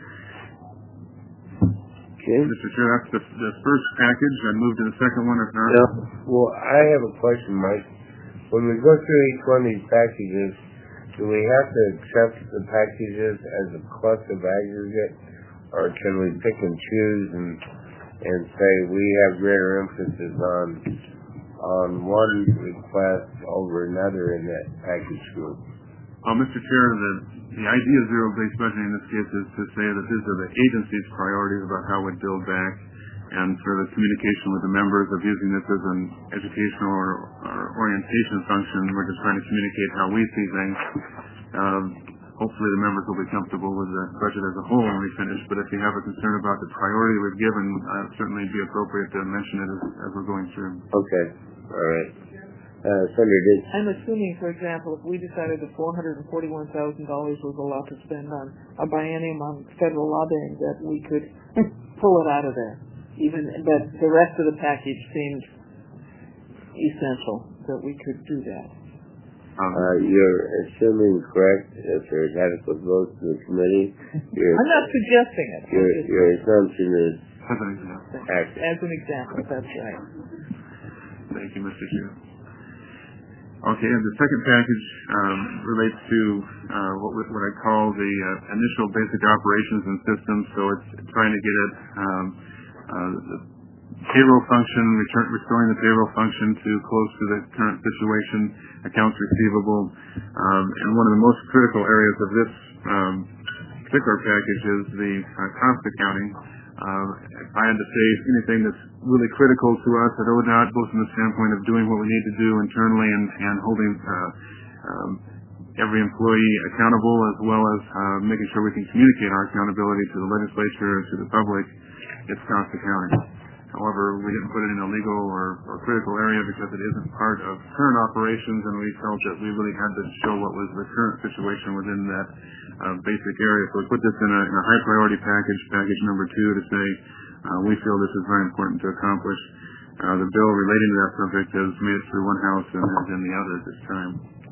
Okay. Mister Chair, that's the, the first package. I moved to the second one, if not. Now, well, I have a question, Mike. When we go through each one of these packages, do we have to accept the packages as a collective aggregate, or can we pick and choose and and say we have greater emphasis on on one request over another in that package group? Well, Mister Chair, the, the idea of zero-based budgeting in this case is to say that these are the agency's priorities about how we build back, and for the communication with the members of using this as an educational or, or orientation function. We're just trying to communicate how we see things. Um, hopefully the members will be comfortable with the budget as a whole when we finish, but if you have a concern about the priority we've given, uh, certainly be appropriate to mention it as, as we're going through. Okay. All right. Uh, Senator Dick. I'm assuming, for example, if we decided that four hundred forty-one thousand dollars was a lot to spend on a biennium on federal lobbying, that we could pull it out of there. Even, but the rest of the package seemed essential that we could do that. Um, uh, you're assuming correct if there's adequate votes in the committee. I'm not suggesting it. Your, your assumption is as an example. accurate. As an example, that's right. Thank you, Mister Chair. Okay, and the second package um, relates to uh, what, what I call the uh, initial basic operations and systems. So it's trying to get at um, uh, the payroll function, return, restoring the payroll function to close to the current situation, accounts receivable, um, and one of the most critical areas of this um, particular package is the uh, cost accounting. Uh, if I had to say anything that's really critical to us at O D O T, both from the standpoint of doing what we need to do internally and, and holding uh, um, every employee accountable, as well as uh, making sure we can communicate our accountability to the legislature and to the public, it's cost accounting. However, we didn't put it in a legal or, or critical area because it isn't part of current operations, and we felt that we really had to show what was the current situation within that uh, basic area. So we put this in a, in a high priority package, package number two, to say uh, we feel this is very important to accomplish. Uh, the bill relating to that subject has made it through one house and is in the other at this time.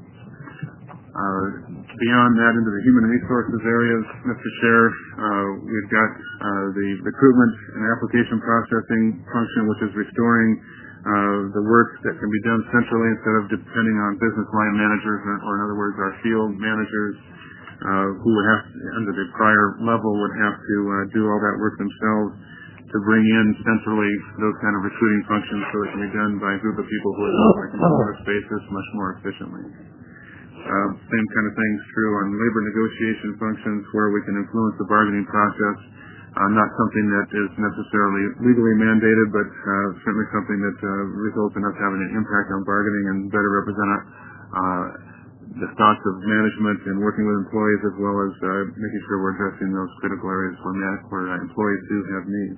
Uh, beyond that, into the human resources areas, Mister Chair, uh, we've got uh, the recruitment and application processing function, which is restoring uh, the work that can be done centrally instead of depending on business line managers, or, or in other words, our field managers, uh, who would have, under the prior level, would have to uh, do all that work themselves, to bring in centrally those kind of recruiting functions so it can be done by a group of people who are working on a basis much more efficiently. Uh, same kind of things true on labor negotiation functions, where we can influence the bargaining process. Uh, not something that is necessarily legally mandated, but uh, certainly something that uh, results in us having an impact on bargaining and better represent uh, the thoughts of management and working with employees, as well as uh, making sure we're addressing those critical areas where, where employees do have needs.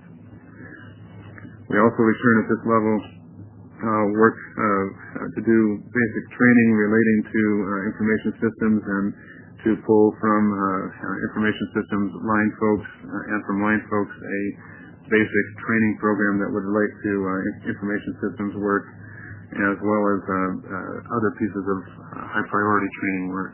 We also return at this level Uh, work uh, to do basic training relating to uh, information systems, and to pull from uh, information systems line folks uh, and from line folks a basic training program that would relate to uh, information systems work. as well as uh, uh, other pieces of uh, high priority training work.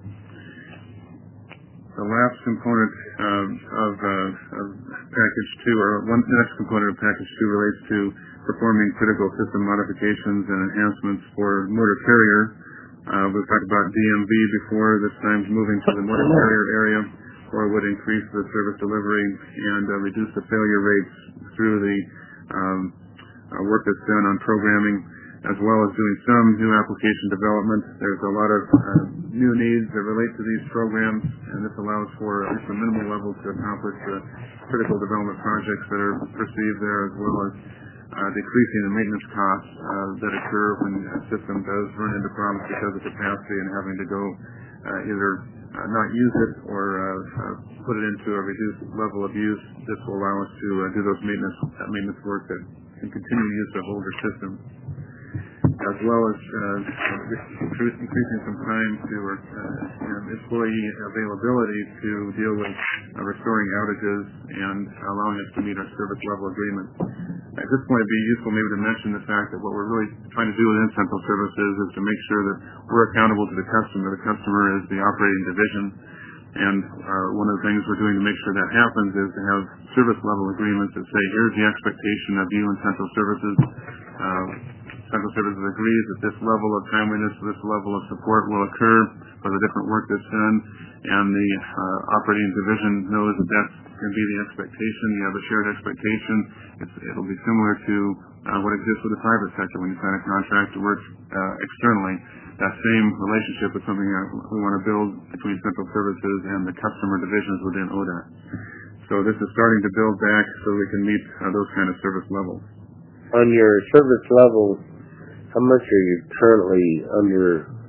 The last component um, of, uh, of package two, or one the next component of package two, relates to performing critical system modifications and enhancements for motor carrier. Uh, we've talked about D M V before. This time moving to the motor carrier area, or would increase the service delivery and uh, reduce the failure rates through the um, uh, work that's done on programming, as well as doing some new application development. There's a lot of uh, new needs that relate to these programs, and this allows for at least a minimal level to accomplish the critical development projects that are perceived there, as well as uh, decreasing the maintenance costs uh, that occur when a system does run into problems because of capacity and having to go uh, either uh, not use it or uh, uh, put it into a reduced level of use. This will allow us to uh, do those maintenance uh, maintenance work that can continue use of older systems, as well as uh, increasing some time to uh, employee availability to deal with uh, restoring outages and allowing us to meet our service level agreements. At this point, it would be useful maybe to mention the fact that what we're really trying to do within Central Services is to make sure that we're accountable to the customer. The customer is the operating division, and uh, one of the things we're doing to make sure that happens is to have service level agreements that say, here's the expectation of you in Central Services. Uh, Central Services agrees that this level of timeliness, this level of support will occur for the different work that's done, and the uh, operating division knows that that can be the expectation. You have a shared expectation. It's, it'll be similar to uh, what exists with the private sector when you sign a contract to work uh, externally. That same relationship is something that we want to build between Central Services and the customer divisions within O D O T. So this is starting to build back so we can meet uh, those kind of service levels. On your service levels, how much are you currently under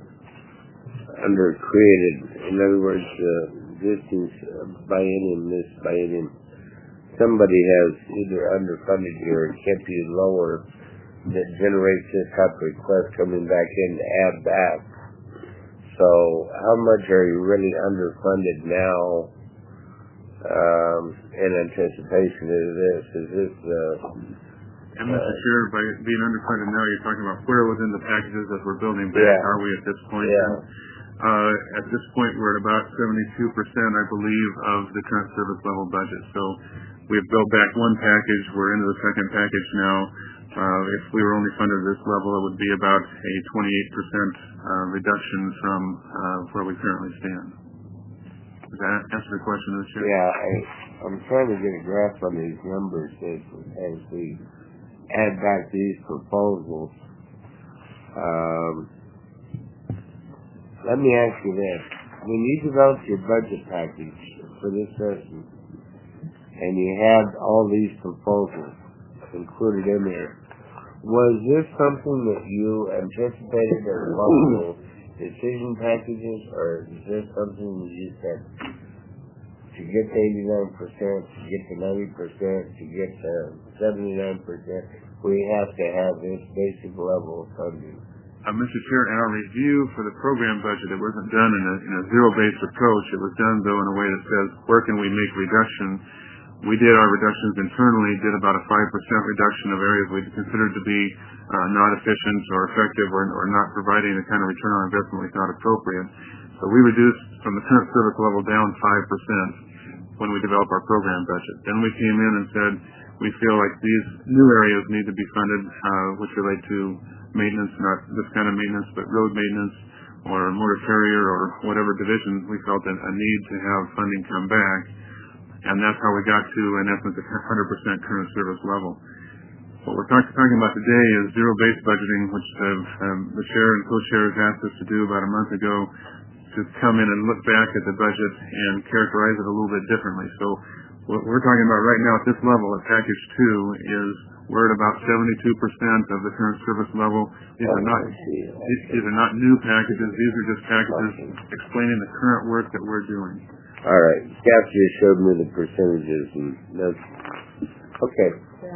under created? In other words, uh, existing biennium, this biennium, somebody has either underfunded you or kept you lower that generates this type of request coming back in to add back. So how much are you really underfunded now um, in anticipation of this? Is this uh, And Mister Uh, Chair, by being underfunded now, you're talking about where within the packages that we're building back yeah. are we at this point? Yeah. Uh, at this point, we're at about seventy-two percent, I believe, of the current service level budget. So we've built back one package. We're into the second package now. Uh, if we were only funded at this level, it would be about a twenty-eight percent uh, reduction from uh, where we currently stand. Does that answer the question, Mister Chair? Yeah, I, I'm trying to get a grasp on these numbers as, as we add back these proposals. Um, let me ask you this. When you developed your budget package for this session, and you had all these proposals included in there, was this something that you anticipated as possible decision packages, or is this something that you said, to get to eighty-nine percent, to get to ninety percent, to get to seventy-nine percent, we have to have this basic level of funding? Uh, Mister Chair, in our review for the program budget, it wasn't done in a, in a zero-based approach. It was done, though, in a way that says, where can we make reductions? We did our reductions internally, did about a five percent reduction of areas we considered to be uh, not efficient or effective or, or not providing the kind of return on investment we thought appropriate. So we reduced from the current service level down five percent when we developed our program budget. Then we came in and said, we feel like these new areas need to be funded, uh, which relate to maintenance, not this kind of maintenance, but road maintenance or motor carrier or whatever division. We felt a, a need to have funding come back. And that's how we got to, in essence, a one hundred percent current service level. What we're talk, talking about today is zero-based budgeting, which uh, um, the chair and co-chairs asked us to do about a month ago, to come in and look back at the budget and characterize it a little bit differently. So what we're talking about right now at this level, at package two, is we're at about seventy-two percent of the current service level. These are not these, these are not new packages. These are just packages explaining the current work that we're doing. All right. Staff just showed me the percentages, and that's okay.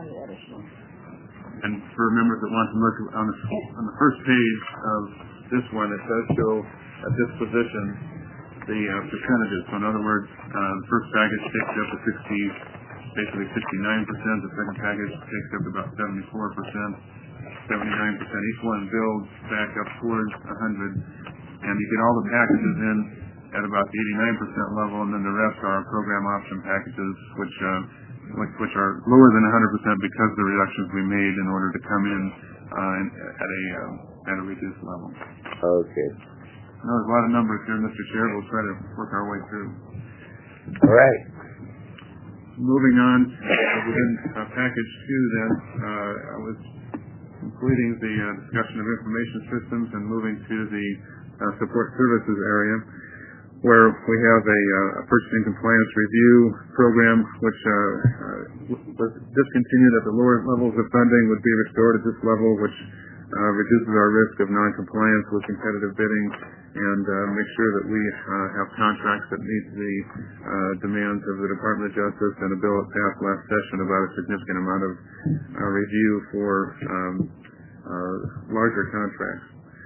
And for members that want to look on the, on the first page of this one, it does show at this position the uh, percentages. So in other words, uh, the first package takes up to sixty, basically sixty-nine percent. The second package takes up about seventy-four percent. seventy-nine percent. Each one builds back up towards one hundred, and you get all the packages in at about the eighty-nine percent level, and then the rest are program option packages, which uh, which, which are lower than one hundred percent because of the reductions we made in order to come in uh, at a uh, at a reduced level. Okay. Now, there's a lot of numbers here, Mister Chair. We'll try to work our way through. All right. Moving on, uh, within uh, package two, then uh, I was completing the uh, discussion of information systems and moving to the uh, support services area, where we have a, uh, a purchasing compliance review program, which uh, uh, was discontinued at the lower levels of funding, would be restored at this level, which uh, reduces our risk of non-compliance with competitive bidding, and uh, make sure that we uh, have contracts that meet the uh, demands of the Department of Justice, and a bill that passed last session about a significant amount of uh, review for um, uh, larger contracts.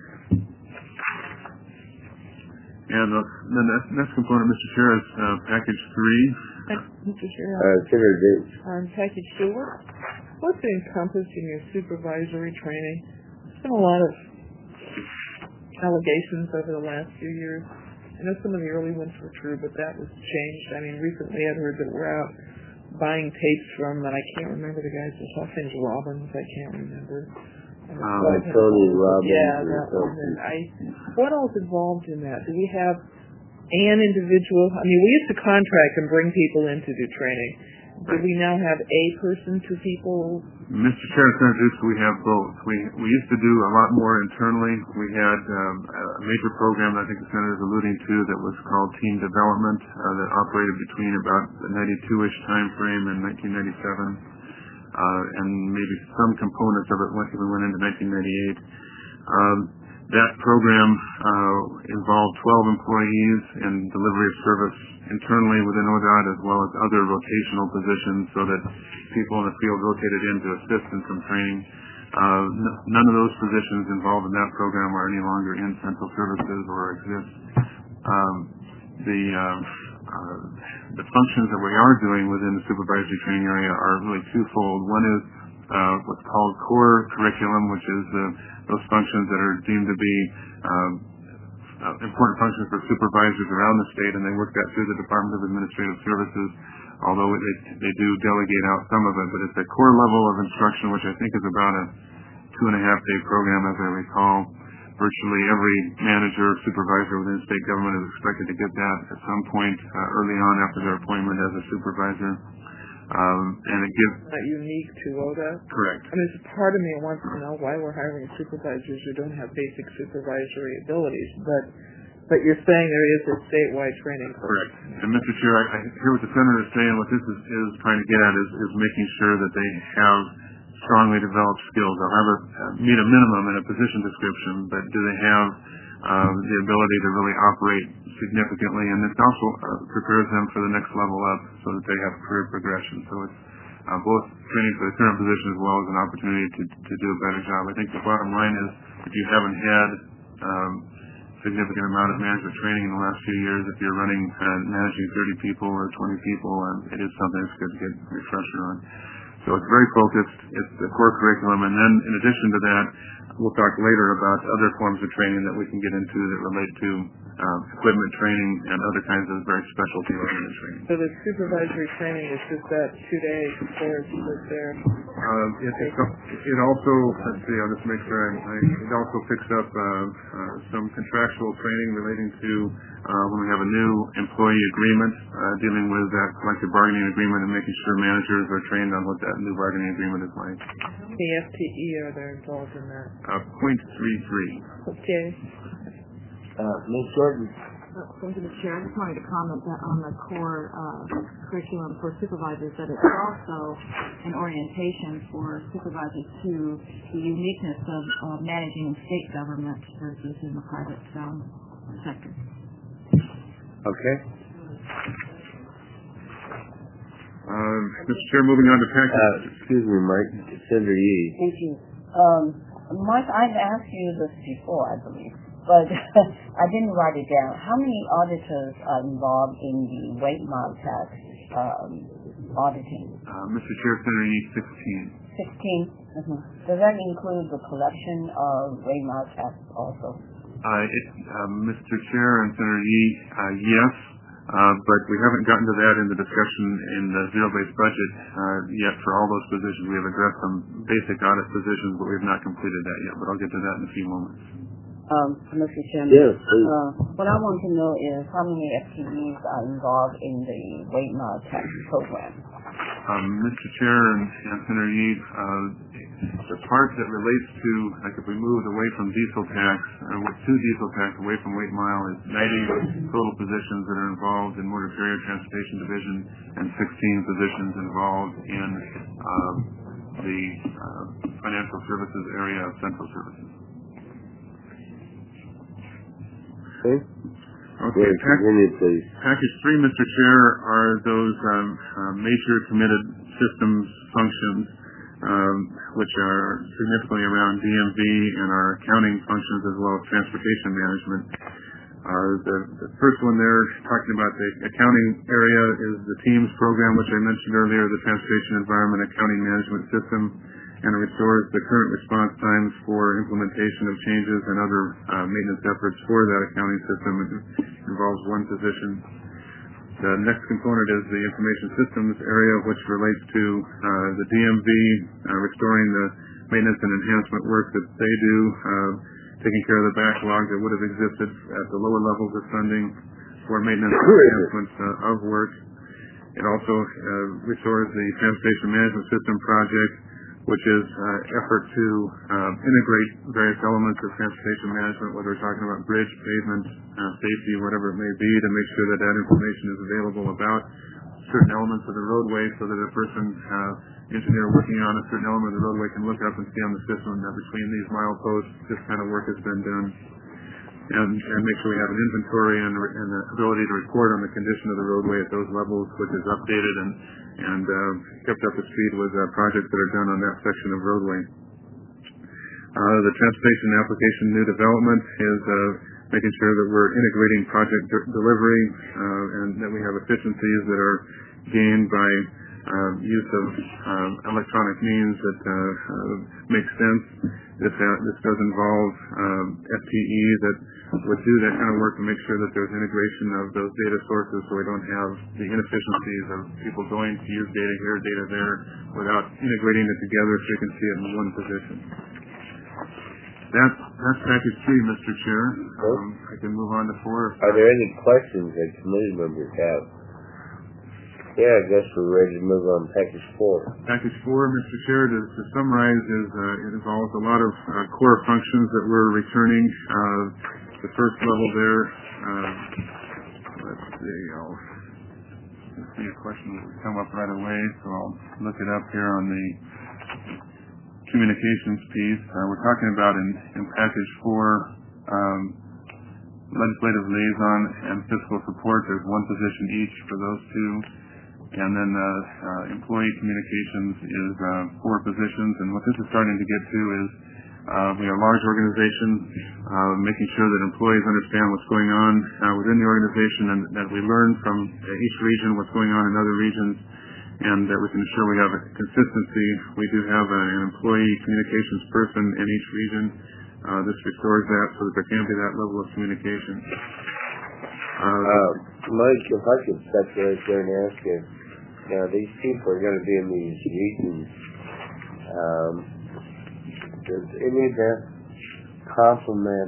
And uh, the next, next component, Mister Chair, is uh, package three. Mister Chair, Uh, Senator Gates. on package two, what's encompassed in your supervisory training? There's been a lot of allegations over the last few years. I know some of the early ones were true, but that was changed. I mean, recently I've heard that we're out buying tapes from, and I can't remember the guy's name, I think Robbins, I can't remember. Uh, Tony Robbins. Yeah, that one. And I, what else involved in that? Do we have an individual? I mean, we used to contract and bring people in to do training. Do we now have a person to people? Mister Chair, Senators, we have both. We we used to do a lot more internally. We had um, a major program that I think the Senator is alluding to that was called Team Development uh, that operated between about the ninety-two-ish time frame and nineteen ninety-seven, uh, and maybe some components of it once we went into nineteen ninety-eight. Um, that program uh, involved twelve employees in delivery of service internally within O D O T, as well as other rotational positions, so that people in the field rotated in to assist in some training. Uh, n- none of those positions involved in that program are any longer in central services or exist. Um, the uh, uh, the functions that we are doing within the supervisory training area are really twofold. One is uh, what's called core curriculum, which is uh, those functions that are deemed to be um, uh, important functions for supervisors around the state, and they work that through the Department of Administrative Services, although they, they do delegate out some of it. But it's a core level of instruction, which I think is about a two and a half day program, as I recall. Virtually every manager or supervisor within state government is expected to get that at some point uh, early on after their appointment as a supervisor. Um, and it gives... Not unique to O D O T? Correct. I mean, there's a part of me that wants to know why we're hiring supervisors who don't have basic supervisory abilities, but but you're saying there is a statewide training course. Correct. And Mister Chair, I, I hear what the Senator is saying. What this is, is trying to get at is, is making sure that they have strongly developed skills. They'll have a, uh, meet a minimum in a position description, but do they have uh, the ability to really operate significantly? And this also uh, prepares them for the next level up so that they have career progression. So it's uh, both training for the current position as well as an opportunity to, to do a better job. I think the bottom line is if you haven't had um, significant amount of management training in the last few years, if you're running uh, managing thirty people or twenty people, um, it is something that's good to get a refresher on. So it's very focused. It's the core curriculum. And then in addition to that, we'll talk later about other forms of training that we can get into that relate to uh, equipment training and other kinds of very specialty oriented training. So the supervisory training is just that two days course that's there? Uh, it, it, it also, let's see, I'll just make sure, I, I, it also picks up uh, uh, some contractual training relating to uh, when we have a new employee agreement, uh, dealing with that collective bargaining agreement and making sure managers are trained on what that new bargaining agreement is like. How many F T E are there involved in that? Uh, point three three. Okay. Uh, Miz Gordon. Thank you, Mister Chair. I just wanted to comment that on the core uh, curriculum for supervisors, that it's also an orientation for supervisors to the uniqueness of uh, managing state government versus in the private um, sector. Okay. Uh, Mister Chair, moving on to package. Uh, excuse me, Mike. Senator Yee. Thank you. Um, Mike, I've asked you this before, I believe, but I didn't write it down. How many auditors are involved in the weight mod tax um, auditing? Uh, Mister Chair, Senator Yee, sixteen. sixteen, mm-hmm. does that include the collection of weight mile tests also? Uh, it, uh, Mister Chair and Senator Yee, uh, yes, uh, but we haven't gotten to that in the discussion in the zero-based budget uh, yet for all those positions. We have addressed some basic audit positions, but we have not completed that yet, but I'll get to that in a few moments. Um, Mister Chairman, yes, please. Uh, what I want to know is how many F T Es are involved in the weight mile test program? Um, Mister Chair and, and Senator Yee, uh, the part that relates to, like if we moved away from diesel tax, uh, with two diesel tax away from weight mile, is ninety total positions that are involved in Motor Carrier Transportation Division and sixteen positions involved in uh, the uh, financial services area of central services. Okay. Okay, Yes, continue, please. Package three, Mister Chair, are those um, uh, major committed systems functions, um, which are significantly around D M V and our accounting functions as well as transportation management. Uh, the, the first one there, talking about the accounting area, is the TEAMS program, which I mentioned earlier, the Transportation Environment Accounting Management System, and it restores the current response times for implementation of changes and other uh, maintenance efforts for that accounting system. It involves one position. The next component is the information systems area, which relates to uh, the D M V, uh, restoring the maintenance and enhancement work that they do, uh, taking care of the backlog that would have existed at the lower levels of funding for maintenance and enhancement uh, of work. It also uh, restores the Transportation Management System project, which is uh, effort to uh, integrate various elements of transportation management, whether we're talking about bridge, pavement, uh, safety, whatever it may be, to make sure that that information is available about certain elements of the roadway so that a person, uh, engineer working on a certain element of the roadway can look up and see on the system that between these mileposts, this kind of work has been done. And, and make sure we have an inventory and, and the ability to report on the condition of the roadway at those levels, which is updated and, and uh, kept up to speed with uh, projects that are done on that section of roadway. Uh, the transportation application new development is uh, making sure that we're integrating project de- delivery uh, and that we have efficiencies that are gained by uh, use of um, electronic means that uh, uh, make sense. This, uh, this does involve um, F T E that would do that kind of work to make sure that there's integration of those data sources so we don't have the inefficiencies of people going to use data here, data there, without integrating it together so you can see it in one position. That's, that's package three, Mister Chair. Um, I can move on to four. Are there any questions that committee members have? Yeah, I guess we're ready to move on to package four. Package four, Mister Chair, to, to summarize, is uh, it involves a lot of uh, core functions that we're returning. Uh, the first level there, uh, let's see, I'll see a question that will come up right away, so I'll look it up here on the communications piece. Uh, we're talking about in, in package four, um, legislative liaison and fiscal support. There's one position each for those two. And then uh, uh, employee communications is uh, four positions. And what this is starting to get to is uh, we are a large organization, uh, making sure that employees understand what's going on uh, within the organization and that we learn from each region what's going on in other regions and that we can ensure we have a consistency. We do have a, an employee communications person in each region. Uh, this restores that so that there can be that level of communication. Uh, uh, Mike, if I could step right there and ask you, now these people are going to be in these regions. Um, does any of that complement,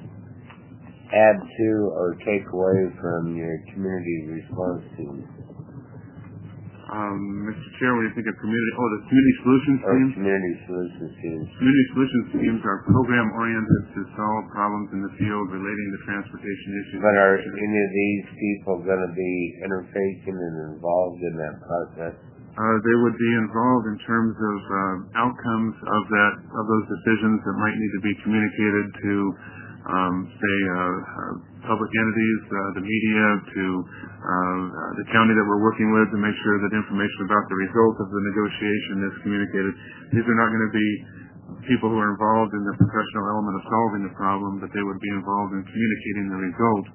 add to, or take away from your community response team? Um, Mister Chair, when you think of community, oh, the community solutions or teams? community solutions teams. Community solutions teams are program-oriented to solve problems in the field relating to transportation issues. But are any of these people going to be interfacing and involved in that process? Uh, they would be involved in terms of uh, outcomes of that of those decisions that might need to be communicated to, um, say, uh, uh, public entities, uh, the media, to uh, the county that we're working with to make sure that information about the result of the negotiation is communicated. These are not going to be people who are involved in the professional element of solving the problem, but they would be involved in communicating the result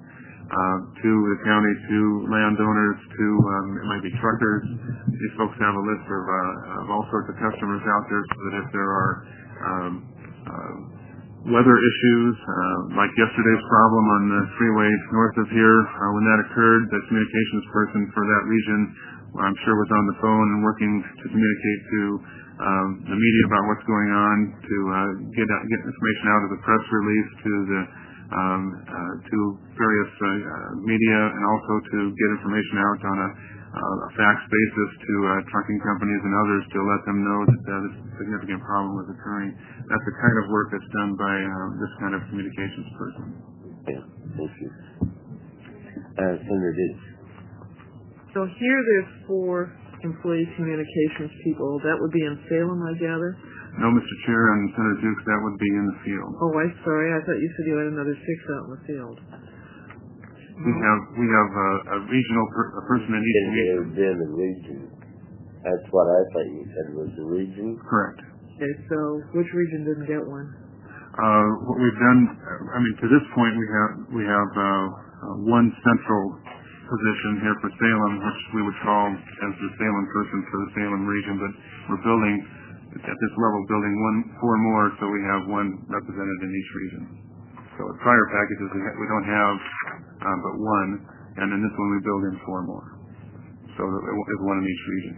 uh, to the county, to landowners, to um, it might be truckers. These folks have a list of, uh, of all sorts of customers out there, so that if there are um, uh, weather issues, uh, like yesterday's problem on the freeway north of here, uh, when that occurred, the communications person for that region, I'm sure, was on the phone and working to communicate to um, the media about what's going on, to uh, get get information out of the press release, to the um, uh, to various uh, media, and also to get information out on a, uh, a fax basis to uh, trucking companies and others to let them know that uh, this significant problem was occurring. That's the kind of work that's done by uh, this kind of communications person. Yeah, thank you. Uh, Senator Diggs. So here there's four employee communications people. That would be in Salem, I gather? No, Mister Chair, and Senator Dukes, that would be in the field. Oh, I'm sorry. I thought you said you had another six out in the field. We have we have a, a regional per, a person in each region. It would be in the region. That's what I thought you said was the region. Correct. Okay, so which region didn't get one? Uh, what we've done, I mean, to this point, we have we have uh, uh, one central position here for Salem, which we would call as the Salem person for the Salem region, but we're building, at this level, building one, four more, so we have one represented in each region. So in prior packages, we, ha- we don't have uh, but one, and in this one we build in four more. So there's one in each region.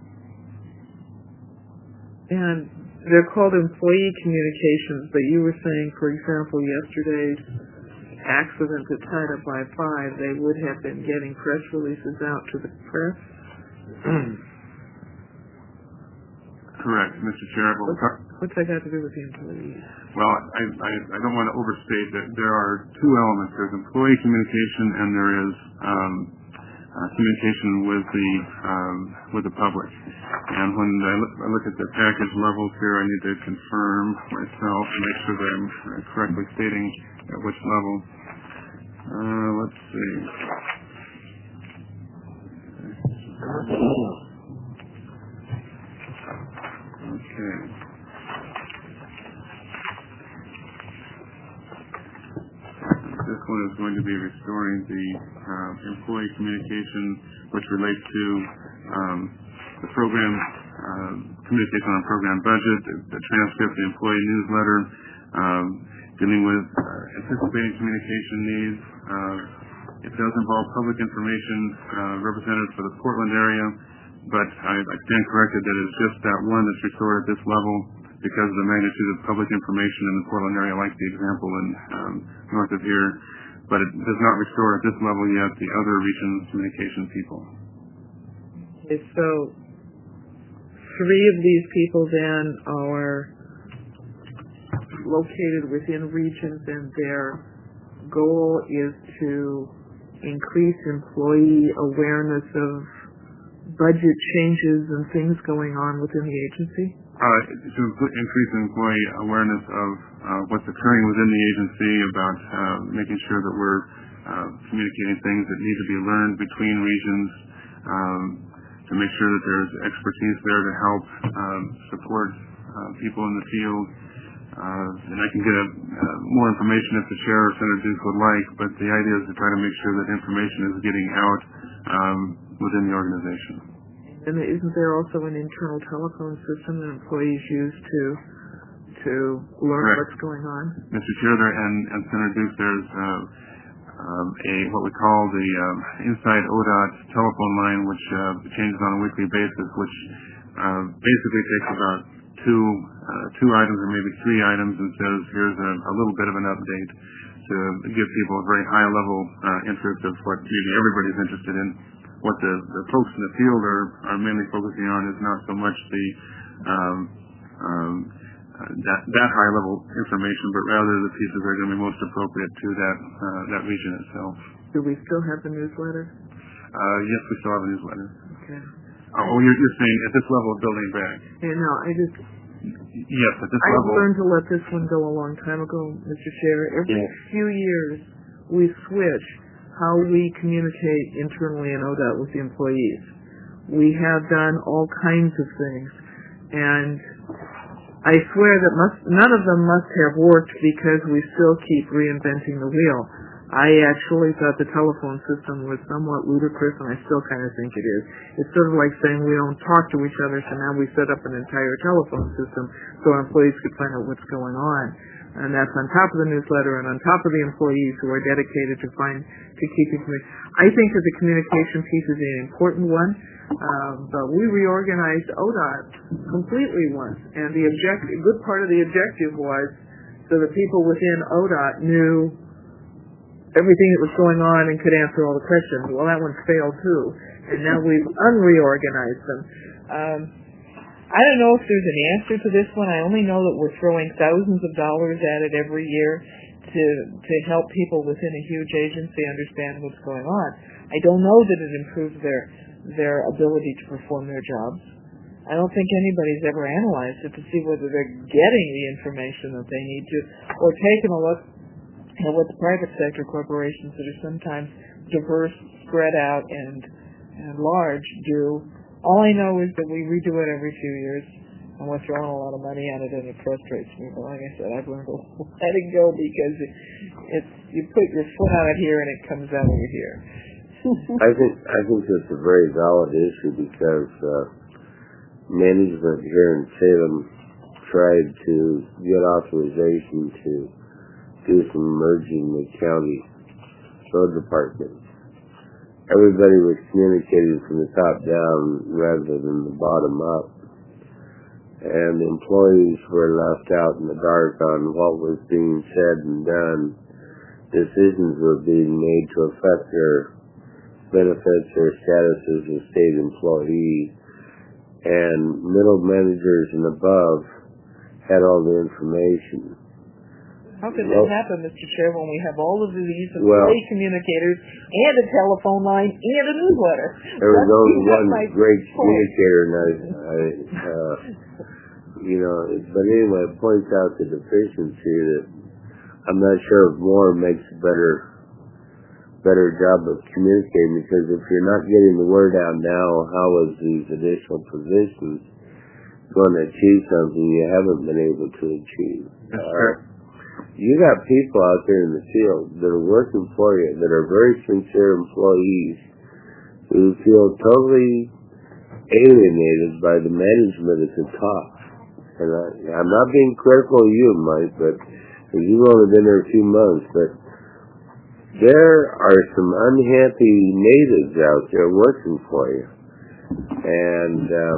And they're called employee communications, but you were saying, for example, yesterday's accident that tied up I five, they would have been getting press releases out to the press? Correct, Mister Chair. What's, what's that got to do with the employees? Well, I, I, I don't want to overstate that there are two elements. There's employee communication and there is um, uh, communication with the um, with the public. And when I look, I look at the package levels here, I need to confirm myself and make sure that I'm correctly stating at which level. Uh, let's see. Okay. This one is going to be restoring the uh, employee communication, which relates to um, the program, uh, communication on program budget, the, the transcript, the employee newsletter, um, dealing with uh, anticipating communication needs. Uh, it does involve public information uh, represented for the Portland area, but I, I stand corrected that it's just that one that's restored at this level because of the magnitude of public information in the Portland area, like the example in um, north of here. But it does not restore at this level yet the other region communication people. Okay, so three of these people then are located within regions, and their goal is to increase employee awareness of budget changes and things going on within the agency? Uh, to increase employee awareness of uh, what's occurring within the agency, about uh, making sure that we're uh, communicating things that need to be learned between regions, um, to make sure that there's expertise there to help um, support uh, people in the field. Uh, and I can get a, uh, more information if the chair or Senator Duke would like, but the idea is to try to make sure that information is getting out um, within the organization. And isn't there also an internal telephone system that employees use to to learn Correct. what's going on? Mister Chair, there, and, and Senator Duke, there's uh, um, a what we call the um, Inside O D O T telephone line, which uh, changes on a weekly basis, which uh, basically takes about two uh, two items or maybe three items and says, here's a, a little bit of an update to give people a very high level uh, interest of what maybe everybody's interested in. What the, the folks in the field are, are mainly focusing on is not so much the um, um, uh, that, that high level information, but rather the pieces that are going to be most appropriate to that uh, that region itself. Do we still have the newsletter? Uh, yes, we still have a newsletter. Okay. Oh, you're, you're saying at this level of building back? Yeah, no, I just... Yes, at this I level. I learned to let this one go a long time ago, Mister Chair. Every Yeah. few years, we switch how we communicate internally in O D O T with the employees. We have done all kinds of things, and I swear that must, none of them must have worked because we still keep reinventing the wheel. I actually thought the telephone system was somewhat ludicrous, and I still kind of think it is. It's sort of like saying we don't talk to each other, so now we set up an entire telephone system so our employees could find out what's going on. And that's on top of the newsletter and on top of the employees who are dedicated to find to keep information. I think that the communication piece is an important one, um, but we reorganized O D O T completely once, and the object, a good part of the objective was so that people within O D O T knew everything that was going on and could answer all the questions. Well, that one failed too, and now we've unreorganized them. Um, I don't know if there's an answer to this one. I only know that we're throwing thousands of dollars at it every year to to help people within a huge agency understand what's going on. I don't know that it improves their their ability to perform their jobs. I don't think anybody's ever analyzed it to see whether they're getting the information that they need to, or taking a look at what the private sector corporations that are sometimes diverse, spread out, and and large do. All I know is that we redo it every few years, and we're throwing a lot of money at it, and it frustrates me. But like I said, I've learned to let it go because it, it's you put your foot on it here, and it comes out over here. I think I think it's a very valid issue because uh, management here in Salem tried to get authorization to do some merging with county road departments. Everybody was communicating from the top down rather than the bottom up. And employees were left out in the dark on what was being said and done. Decisions were being made to affect their benefits, their status as a state employee. And middle managers and above had all the information. How could that happen, Mister Chair, when we have all of these employee well, communicators and a telephone line and a newsletter? There was only one great communicator, and I, I uh, you know, but anyway, it points out the deficiency that I'm not sure if more makes a better, better job of communicating, because if you're not getting the word out now, how is these additional positions going to achieve something you haven't been able to achieve? Uh, You got people out there in the field that are working for you, that are very sincere employees, who feel totally alienated by the management at the top. And I, I'm not being critical of you, Mike, but because you've only been there a few months, but there are some unhappy natives out there working for you. And um,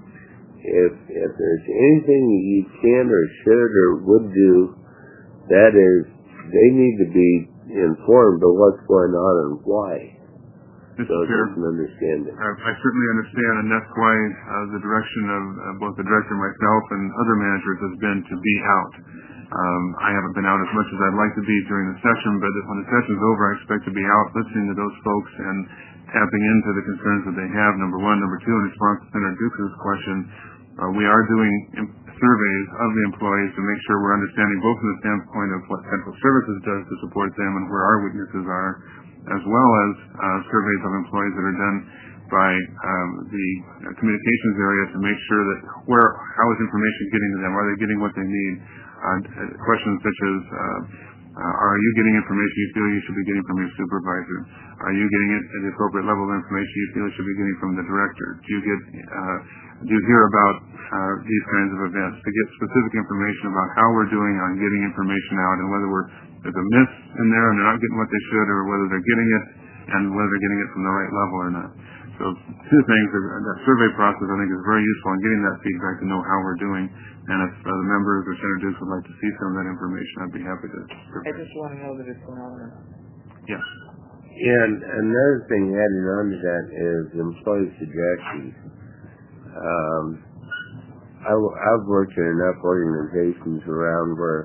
if if there's anything that you can or should or would do, that is, they need to be informed of what's going on and why. Mister So Chair, they can understand it. I, I certainly understand, and that's why uh, the direction of uh, both the director, myself, and other managers has been to be out. Um, I haven't been out as much as I'd like to be during the session, but when the session's over, I expect to be out listening to those folks and tapping into the concerns that they have, number one. Number two, in response to Senator Dukes' question, uh, we are doing imp- surveys of the employees to make sure we're understanding both from the standpoint of what Central Services does to support them and where our weaknesses are, as well as uh, surveys of employees that are done by um, the uh, communications area to make sure that where how is information getting to them? Are they getting what they need? Uh, questions such as uh, uh, are you getting information you feel you should be getting from your supervisor? Are you getting it at the appropriate level of information you feel you should be getting from the director? Do you get uh, do you hear about uh, these kinds of events? To get specific information about how we're doing on getting information out, and whether we're there's a miss in there and they're not getting what they should, or whether they're getting it and whether they're getting it from the right level or not. So two things, that survey process I think is very useful in getting that feedback to know how we're doing. And if uh, the members or Senator Dukes would like to see some of that information, I'd be happy to prepare. I just want to know that it's going on. Yes. Yeah, and another thing adding on to that is employee suggestions. Um, I, I've worked in enough organizations around where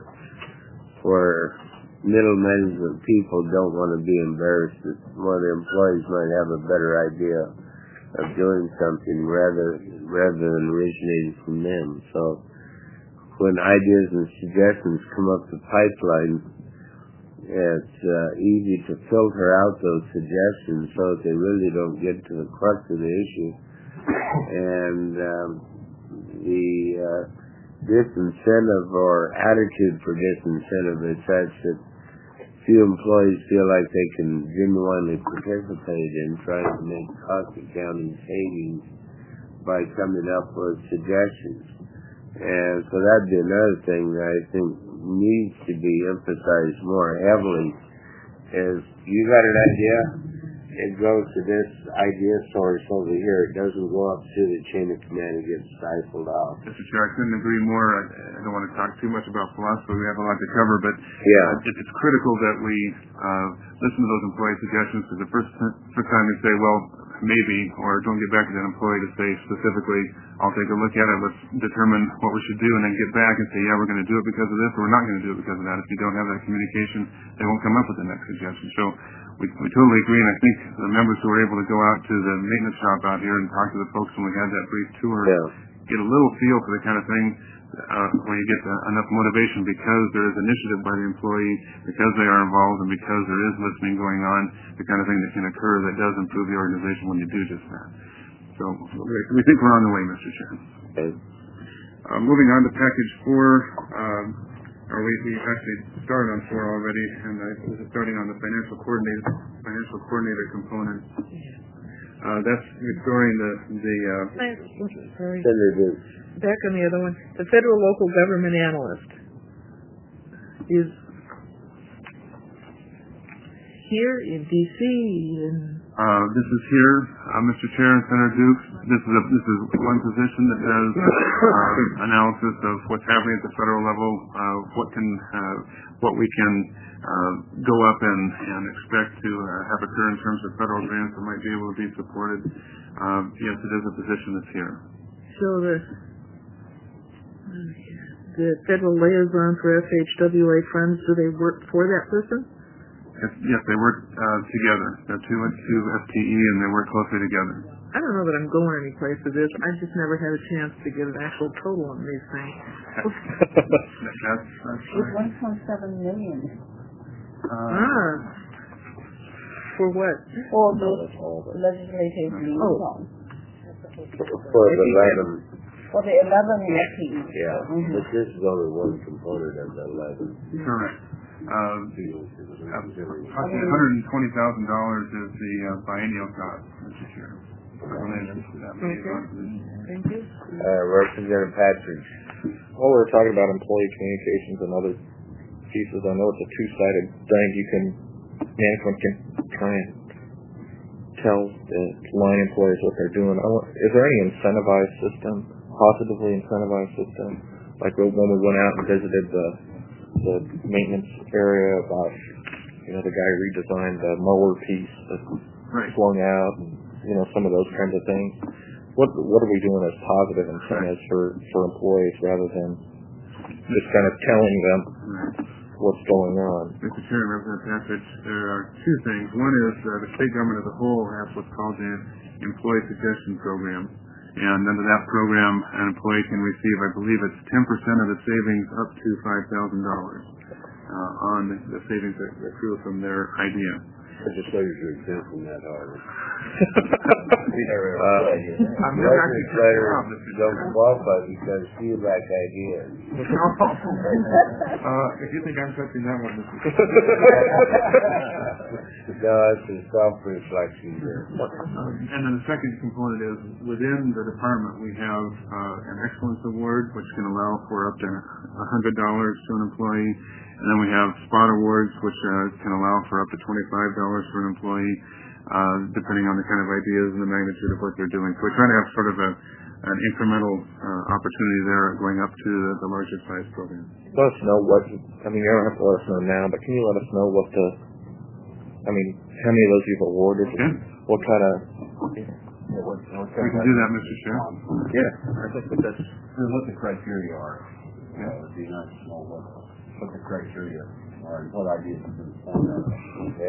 where middle management people don't want to be embarrassed that one of the employees might have a better idea of doing something rather rather than originating from them. So when ideas and suggestions come up the pipeline, it's uh, easy to filter out those suggestions so that they really don't get to the crux of the issue. And um, the uh, disincentive or attitude for disincentive is such that few employees feel like they can genuinely participate in trying to make cost accounting savings by coming up with suggestions. And so that'd be another thing that I think needs to be emphasized more heavily is you got an idea, it goes to this idea source over here. It doesn't go up through the chain of command and get stifled out. Mister Chair, I couldn't agree more. I, I don't want to talk too much about philosophy. We have a lot to cover, but yeah. uh, it, it's critical that we uh, listen to those employee suggestions, because the first, first time we say, well, maybe, or don't get back to that employee to say specifically, I'll take a look at it, let's determine what we should do, and then get back and say, yeah, we're going to do it because of this, or we're not going to do it because of that. If you don't have that communication, they won't come up with the next suggestion. So we, we totally agree, and I think the members who were able to go out to the maintenance shop out here and talk to the folks when we had that brief tour, yeah. get a little feel for the kind of thing uh, where you get the, enough motivation because there is initiative by the employee, because they are involved, and because there is listening going on, the kind of thing that can occur that does improve the organization when you do just that. So we think we're on the way, Mister Chair. Okay. Uh, moving on to package four, um, or we, we actually started on four already, and I was starting on the financial coordinator, financial coordinator component. Uh, that's restoring the the. Uh, Sorry. Senator, Back on the other one, the federal local government analyst is here in D C and uh, this is here, uh, Mister Chair and Senator Dukes. This is a, this is one position that does uh, analysis of what's happening at the federal level, uh, what can uh, what we can uh, go up and, and expect to uh, have occur in terms of federal grants that might be able to be supported. Uh, yes, it is a position that's here. so the the federal liaison for F H W A funds, do they work for that person? Yes, yes, they work uh, together. They're two two F T E, and they work closely together. I don't know that I'm going any place with this. I just never had a chance to get an actual total on these things. that's, that's It's one point seven million. uh, ah. For what? For the legislative liaison. for the eleven. For the eleven F T E. Yeah, Mm-hmm. but this is only one component of the eleven. correct. Uh, approximately one hundred twenty thousand dollars is the uh, biennial cost, Mister Chair. Related to that liaison position. Thank you. Uh, Representative Patrick. While we were talking about employee communications and other pieces, I know it's a two-sided thing. You can, management can try and tell the line employees what they're doing. I want, is there any incentivized system, positively incentivized system, like when we went out and visited the the maintenance area about, you know, the guy redesigned the mower piece that Right. swung out, and, you know, some of those kinds of things. What what are we doing as positive incentives for, for employees rather than just kind of telling them Right. what's going on? Mister Chair and Representative Patrick, there are two things. One is uh, the state government as a whole has what's called the Employee Suggestion Program. And under that program, an employee can receive, I believe it's ten percent of the savings up to five thousand dollars uh, on the, the savings that accrue from their idea. Legislators are exempt from that, however. Uh, I'm not actually Legislators don't qualify because you lack ideas. uh, if you think I'm touching that one, Mister No, it's a self-reflection here. Um, and then the second component is within the department we have uh, an excellence award which can allow for up to one hundred dollars to an employee, and then we have spot awards which uh, can allow for up to twenty-five dollars for an employee, uh, depending on the kind of ideas and the magnitude of what they're doing. So we're trying to have sort of a an incremental uh, opportunity there going up to the, the larger size program. Let us know what, I mean, you don't have to let us know now, but can you let us know what the, I mean, how many of those you've awarded? Okay. What kind of, Yeah, what, what We can do that, Mister Chair. yeah, I think that that's, And what the criteria are. Yeah, it would be nice to know what, what the criteria are and what ideas have been formed out of it. Okay?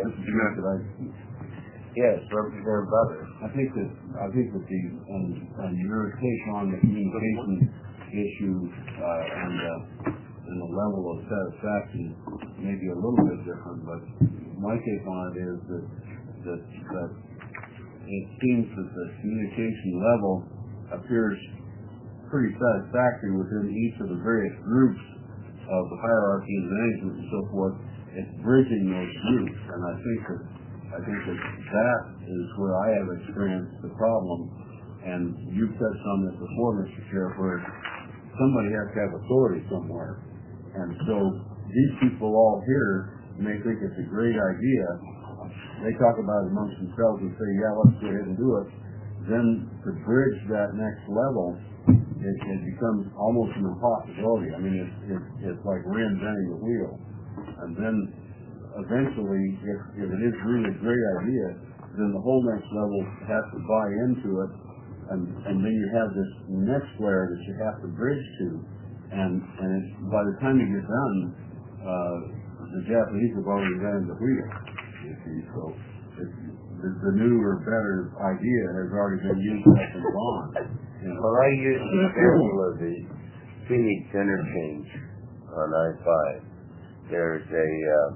Yes, Representative Butler. I think that I think that the on, on your take on the communication issue uh, and uh, and the level of satisfaction may be a little bit different, but my take on it is that that, that it seems that the communication level appears pretty satisfactory within each of the various groups of the hierarchy and management and so forth, it's bridging those groups, and I think that I think that that is where I have experienced the problem. And you've touched on this before, Mister Chair, where somebody has to have authority somewhere, and so these people all here may think it's a great idea. They talk about it amongst themselves and say, "Yeah, let's go ahead and do it." Then to bridge that next level, it, it becomes almost an impossibility. I mean, it's, it's, it's like reinventing the wheel. And then eventually, if, if it is really a great idea, then the whole next level has to buy into it, and, and then you have this next layer that you have to bridge to. And, and it's, by the time you get done, uh, the Japanese have already invented the wheel. You see, so it's, the, the new or better idea has already been used up and gone. You know? Well, I use the example of the Phoenix interchange on I five. There's a uh,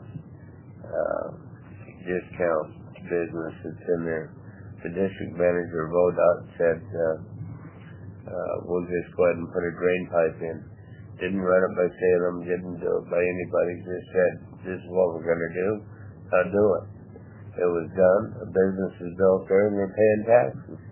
uh, discount business that's in there. The district manager of O D O T said, uh, uh, we'll just go ahead and put a drain pipe in. Didn't run it by Salem, didn't do it by anybody, just said, this is what we're going to do, I'll do it. It was done, a business is built there, and they're paying taxes.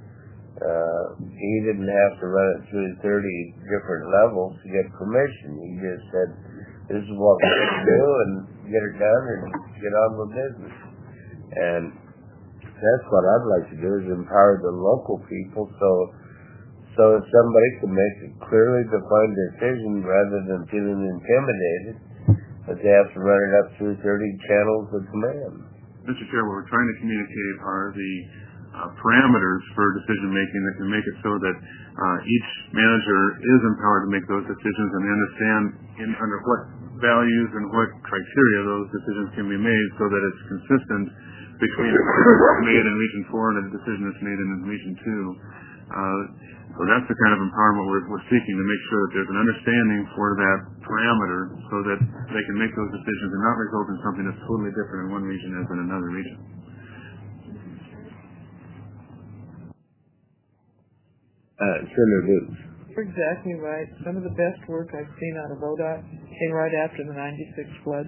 Uh, he didn't have to run it through thirty different levels to get permission. He just said, this is what we're going to do, and get it done, and get on with business. And that's what I'd like to do, is empower the local people, so so that somebody can make a clearly defined decision rather than feeling intimidated that they have to run it up through thirty channels of command. Mister Chair, what we're trying to communicate are the uh, parameters for decision making that can make it so that uh, each manager is empowered to make those decisions, and understand in, under what values and what criteria those decisions can be made, so that it's consistent between a decision that's made in Region four and a decision that's made in Region two. Uh, so that's the kind of empowerment we're, we're seeking, to make sure that there's an understanding for that parameter, so that they can make those decisions and not result in something that's totally different in one region as in another region. Uh, Senator Booth. You're exactly right. Some of the best work I've seen out of O D O T came right after the ninety-six floods,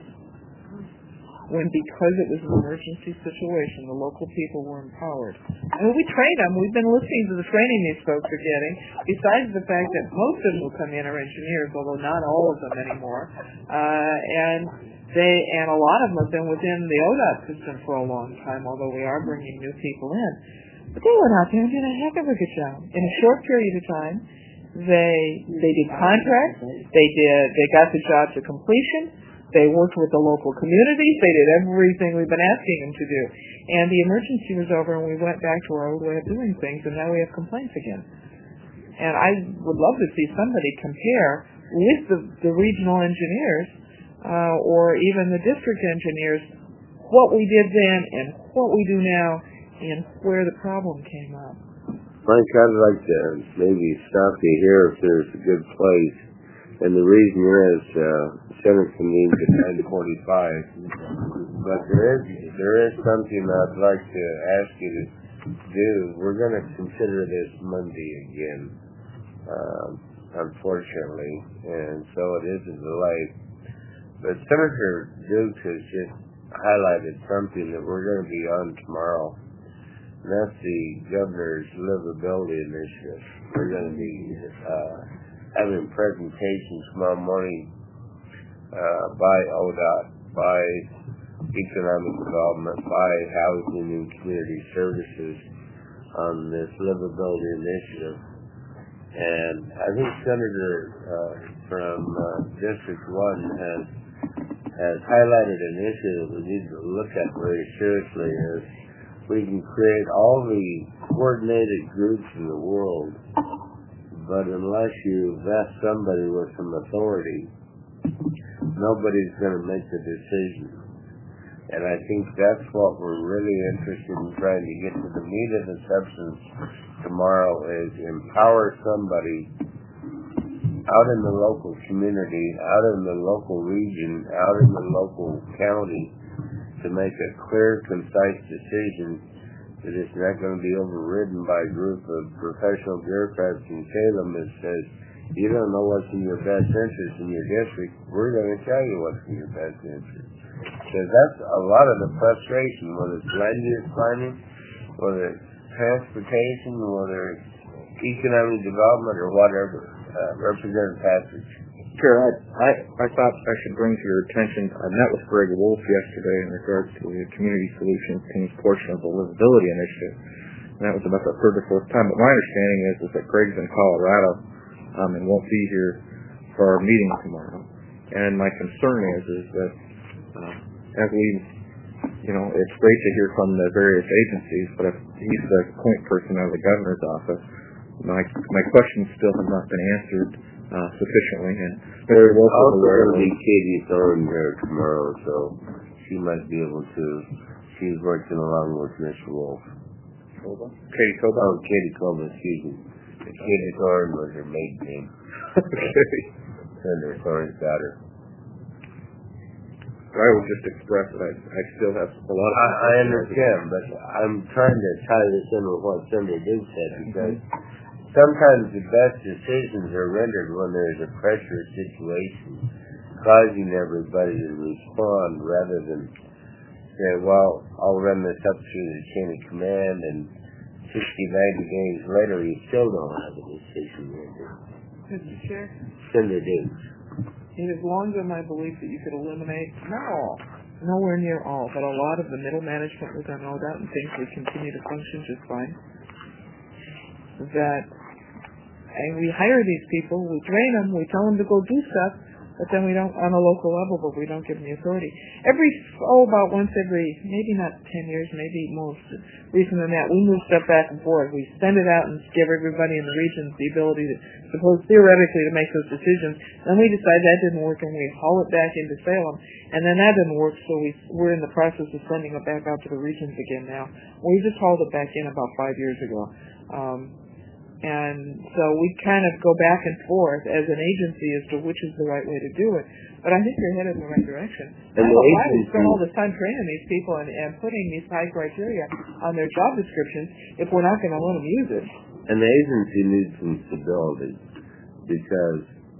when, because it was an emergency situation, the local people were empowered. I mean, we train them. We've been listening to the training these folks are getting, besides the fact that most of them who come in are engineers, although not all of them anymore. Uh, and they and a lot of them have been within the O D O T system for a long time, although we are bringing new people in. But they went out there and did a heck of a good job. In a short period of time, they they did contracts, they did they got the job to completion. They worked with the local communities. They did everything we've been asking them to do. And the emergency was over, and we went back to our old way of doing things, and now we have complaints again. And I would love to see somebody compare with the, the regional engineers uh, or even the district engineers what we did then and what we do now and where the problem came up. Mike, I'd like to maybe stop you here if there's a good place. And the reason is, uh, Senate convenes at nine forty-five. But there is, there is something I'd like to ask you to do. We're going to consider this Monday again, uh, unfortunately. And so it is a delay. But Senator Duke has just highlighted something that we're going to be on tomorrow. And that's the governor's livability initiative. We're going to be uh, having presentations tomorrow morning uh, by O D O T, by Economic Development, by Housing and Community Services on this livability initiative. And I think Senator uh, from uh, District one has has highlighted an issue that we need to look at very seriously. Is we can create all the coordinated groups in the world, but unless you vest somebody with some authority, nobody's going to make the decision. And I think that's what we're really interested in trying to get to the meat of the substance tomorrow, is empower somebody out in the local community, out in the local region, out in the local county, to make a clear, concise decision that is not going to be overridden by a group of professional bureaucrats in Salem that says, you don't know what's in your best interest in your district, we're going to tell you what's in your best interest. Because that's a lot of the frustration, whether it's land use planning, whether it's transportation, whether it's economic development or whatever. Uh, Representative Patrick. Chair, I, I, I thought I should bring to your attention, I met with Greg Wolf yesterday in regards to the Community Solutions Team's portion of the Livability Initiative. And that was about the third or fourth time. But my understanding is, is that Greg's in Colorado um, and won't be here for our meeting tomorrow. And my concern is, is that uh, as we, you know, it's great to hear from the various agencies, but if he's the point person of the governor's office, my my questions still have not been answered uh, sufficiently. And there's also going to be Katie Thorne there tomorrow, so she might be able to. She's working along with Mister Wolf. Katie Coba? Oh, Katie Coba, excuse me. Katie Thorne was her maiden name. Okay. Senator Thorne's daughter. I would just express that I, I still have a lot of... I, I understand, but I'm trying to tie this in with what Senator Diggs said, because sometimes the best decisions are rendered when there's a pressure situation causing everybody to respond rather than say, well, I'll run this up through the chain of command and sixty, ninety days later you still don't have a decision rendered. Mister Chair? Senator Diggs. It is long been my belief that you could eliminate, not all, nowhere near all, but a lot of the middle management within O D O T and things would continue to function just fine. That, and we hire these people, we train them, we tell them to go do stuff, but then we don't, on a local level, but we don't give them the authority. Every, oh, about once every, maybe not ten years, maybe most recent than that, we move stuff back and forth. We send it out and give everybody in the region the ability to, suppose theoretically, to make those decisions. Then we decide that didn't work and we haul it back into Salem. And then that didn't work, so we, we're in the process of sending it back out to the regions again now. We just hauled it back in about five years ago. Um, And so we kind of go back and forth as an agency as to which is the right way to do it. But I think you're headed in the right direction. And I don't know the why we agency- spend all this time training these people and, and putting these high criteria on their job descriptions if we're not going to let them use it. And the agency needs some stability, because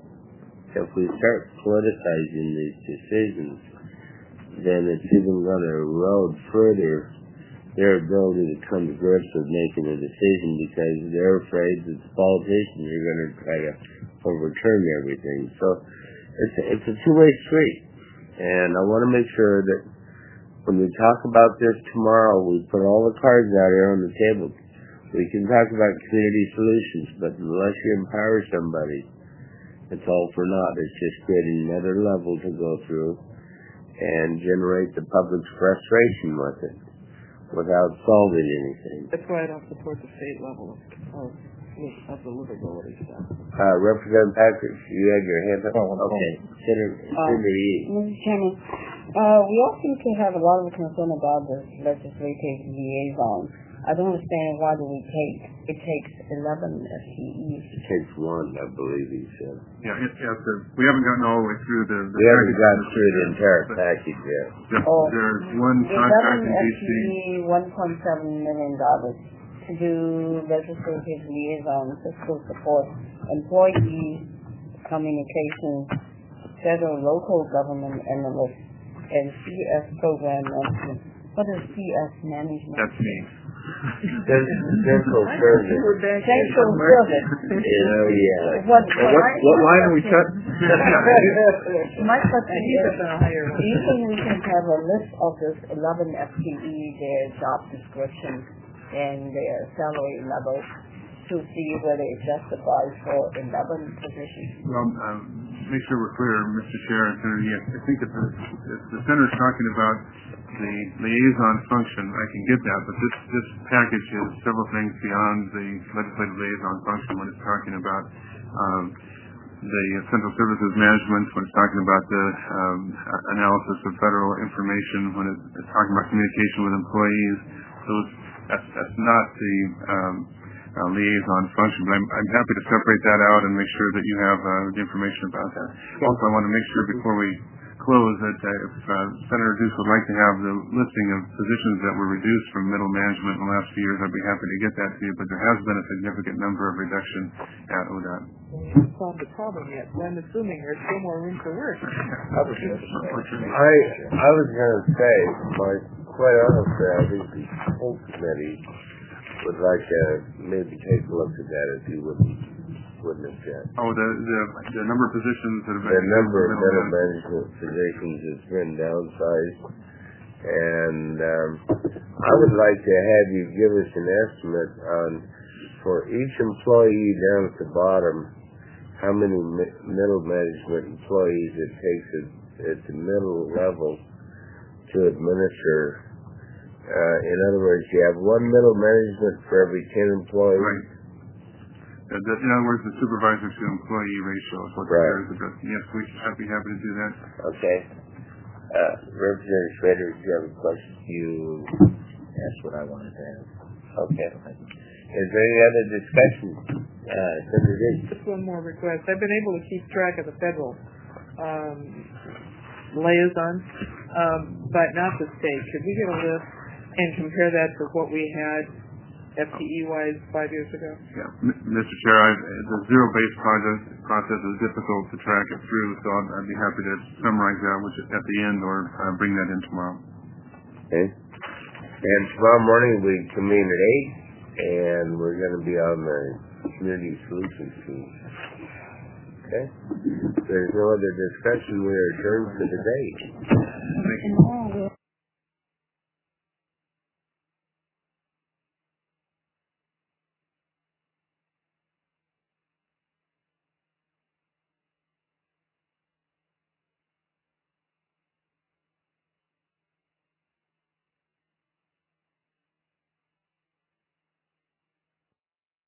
if we start politicizing these decisions, then it's even going to erode further their ability to come to grips with making a decision, because they're afraid that the politicians are going to try to overturn everything. So it's a, it's a two-way street. And I want to make sure that when we talk about this tomorrow, we put all the cards out here on the table. We can talk about community solutions, but unless you empower somebody, it's all for naught. It's just creating another level to go through and generate the public's frustration with it, without solving anything. That's why I don't support the state level of, of, of the livability stuff. Uh, Representative Patrick, you had your hand up? Oh, okay. Senator, Uh, Senator Yee. Mister Chairman, uh, we all seem to have a lot of concern about the legislative liaison. I don't understand why do we take, it takes eleven F T Es. It takes one, I believe he said. Yeah, it, yeah the, we haven't gotten all the way through the... the We haven't gotten package. through the entire But package yet. Just, Oh, there's one eleven contract in D F C. T E, one point seven million dollars to do legislative liaison, fiscal support, employee communications, federal local government analyst, and C S program management. What is C S management? That's me. Central Service. Central service. Oh, yeah. What, what, What, what line are we cut? My question He's is, up in a higher do you think we can have a list of this eleven F T E, their job description and their salary level, to see whether it justifies for eleven positions? Well, um, make sure we're clear, Mister Chair and Senator, yes, I think if the, if the Senator's talking about the liaison function, I can get that, but this, this package is several things beyond the legislative liaison function when it's talking about um, the central services management, when it's talking about the um, analysis of federal information, when it's talking about communication with employees. Those, that's, that's not the um, uh, liaison function, but I'm, I'm happy to separate that out and make sure that you have uh, the information about that. Also, I want to make sure before we close, that uh, if uh, Senator Duce would like to have the listing of positions that were reduced from middle management in the last few years, I'd be happy to get that to you, but there has been a significant number of reduction at O D O T. We haven't solved the problem yet, so I'm assuming there's still more room for work. I I was going to say, like, quite honestly, I think the whole committee would like to maybe take a look at that if you wouldn't. Wouldn't object. Oh, the, the the number of positions that have been... The number of middle management positions has been downsized, and um, I would like to have you give us an estimate on, for each employee down at the bottom, how many mi- middle management employees it takes at, at the middle level to administer. Uh, in other words, you have one middle management for every ten employees. Right. Uh, that, in other words, the supervisor to employee ratio is what right. the is addressing. Yes, we should be happy to do that. Okay. Uh, Representative Schrader, do you have a question? You asked what I wanted to ask. Okay. Is there any other discussion? Uh, Senator Diggs? Just one more request. I've been able to keep track of the federal um, liaisons, um, but not the state. Could we get a list and compare that to what we had F T E-wise five years ago? Yeah, M- Mister Chair, I, the zero-based project process is difficult to track it through, so I'd, I'd be happy to summarize that which is at the end, or uh, bring that in tomorrow. Okay. And tomorrow morning we convene at eight, and we're going to be on the community solutions team. Okay. If there's no other discussion, we are adjourned for the day. And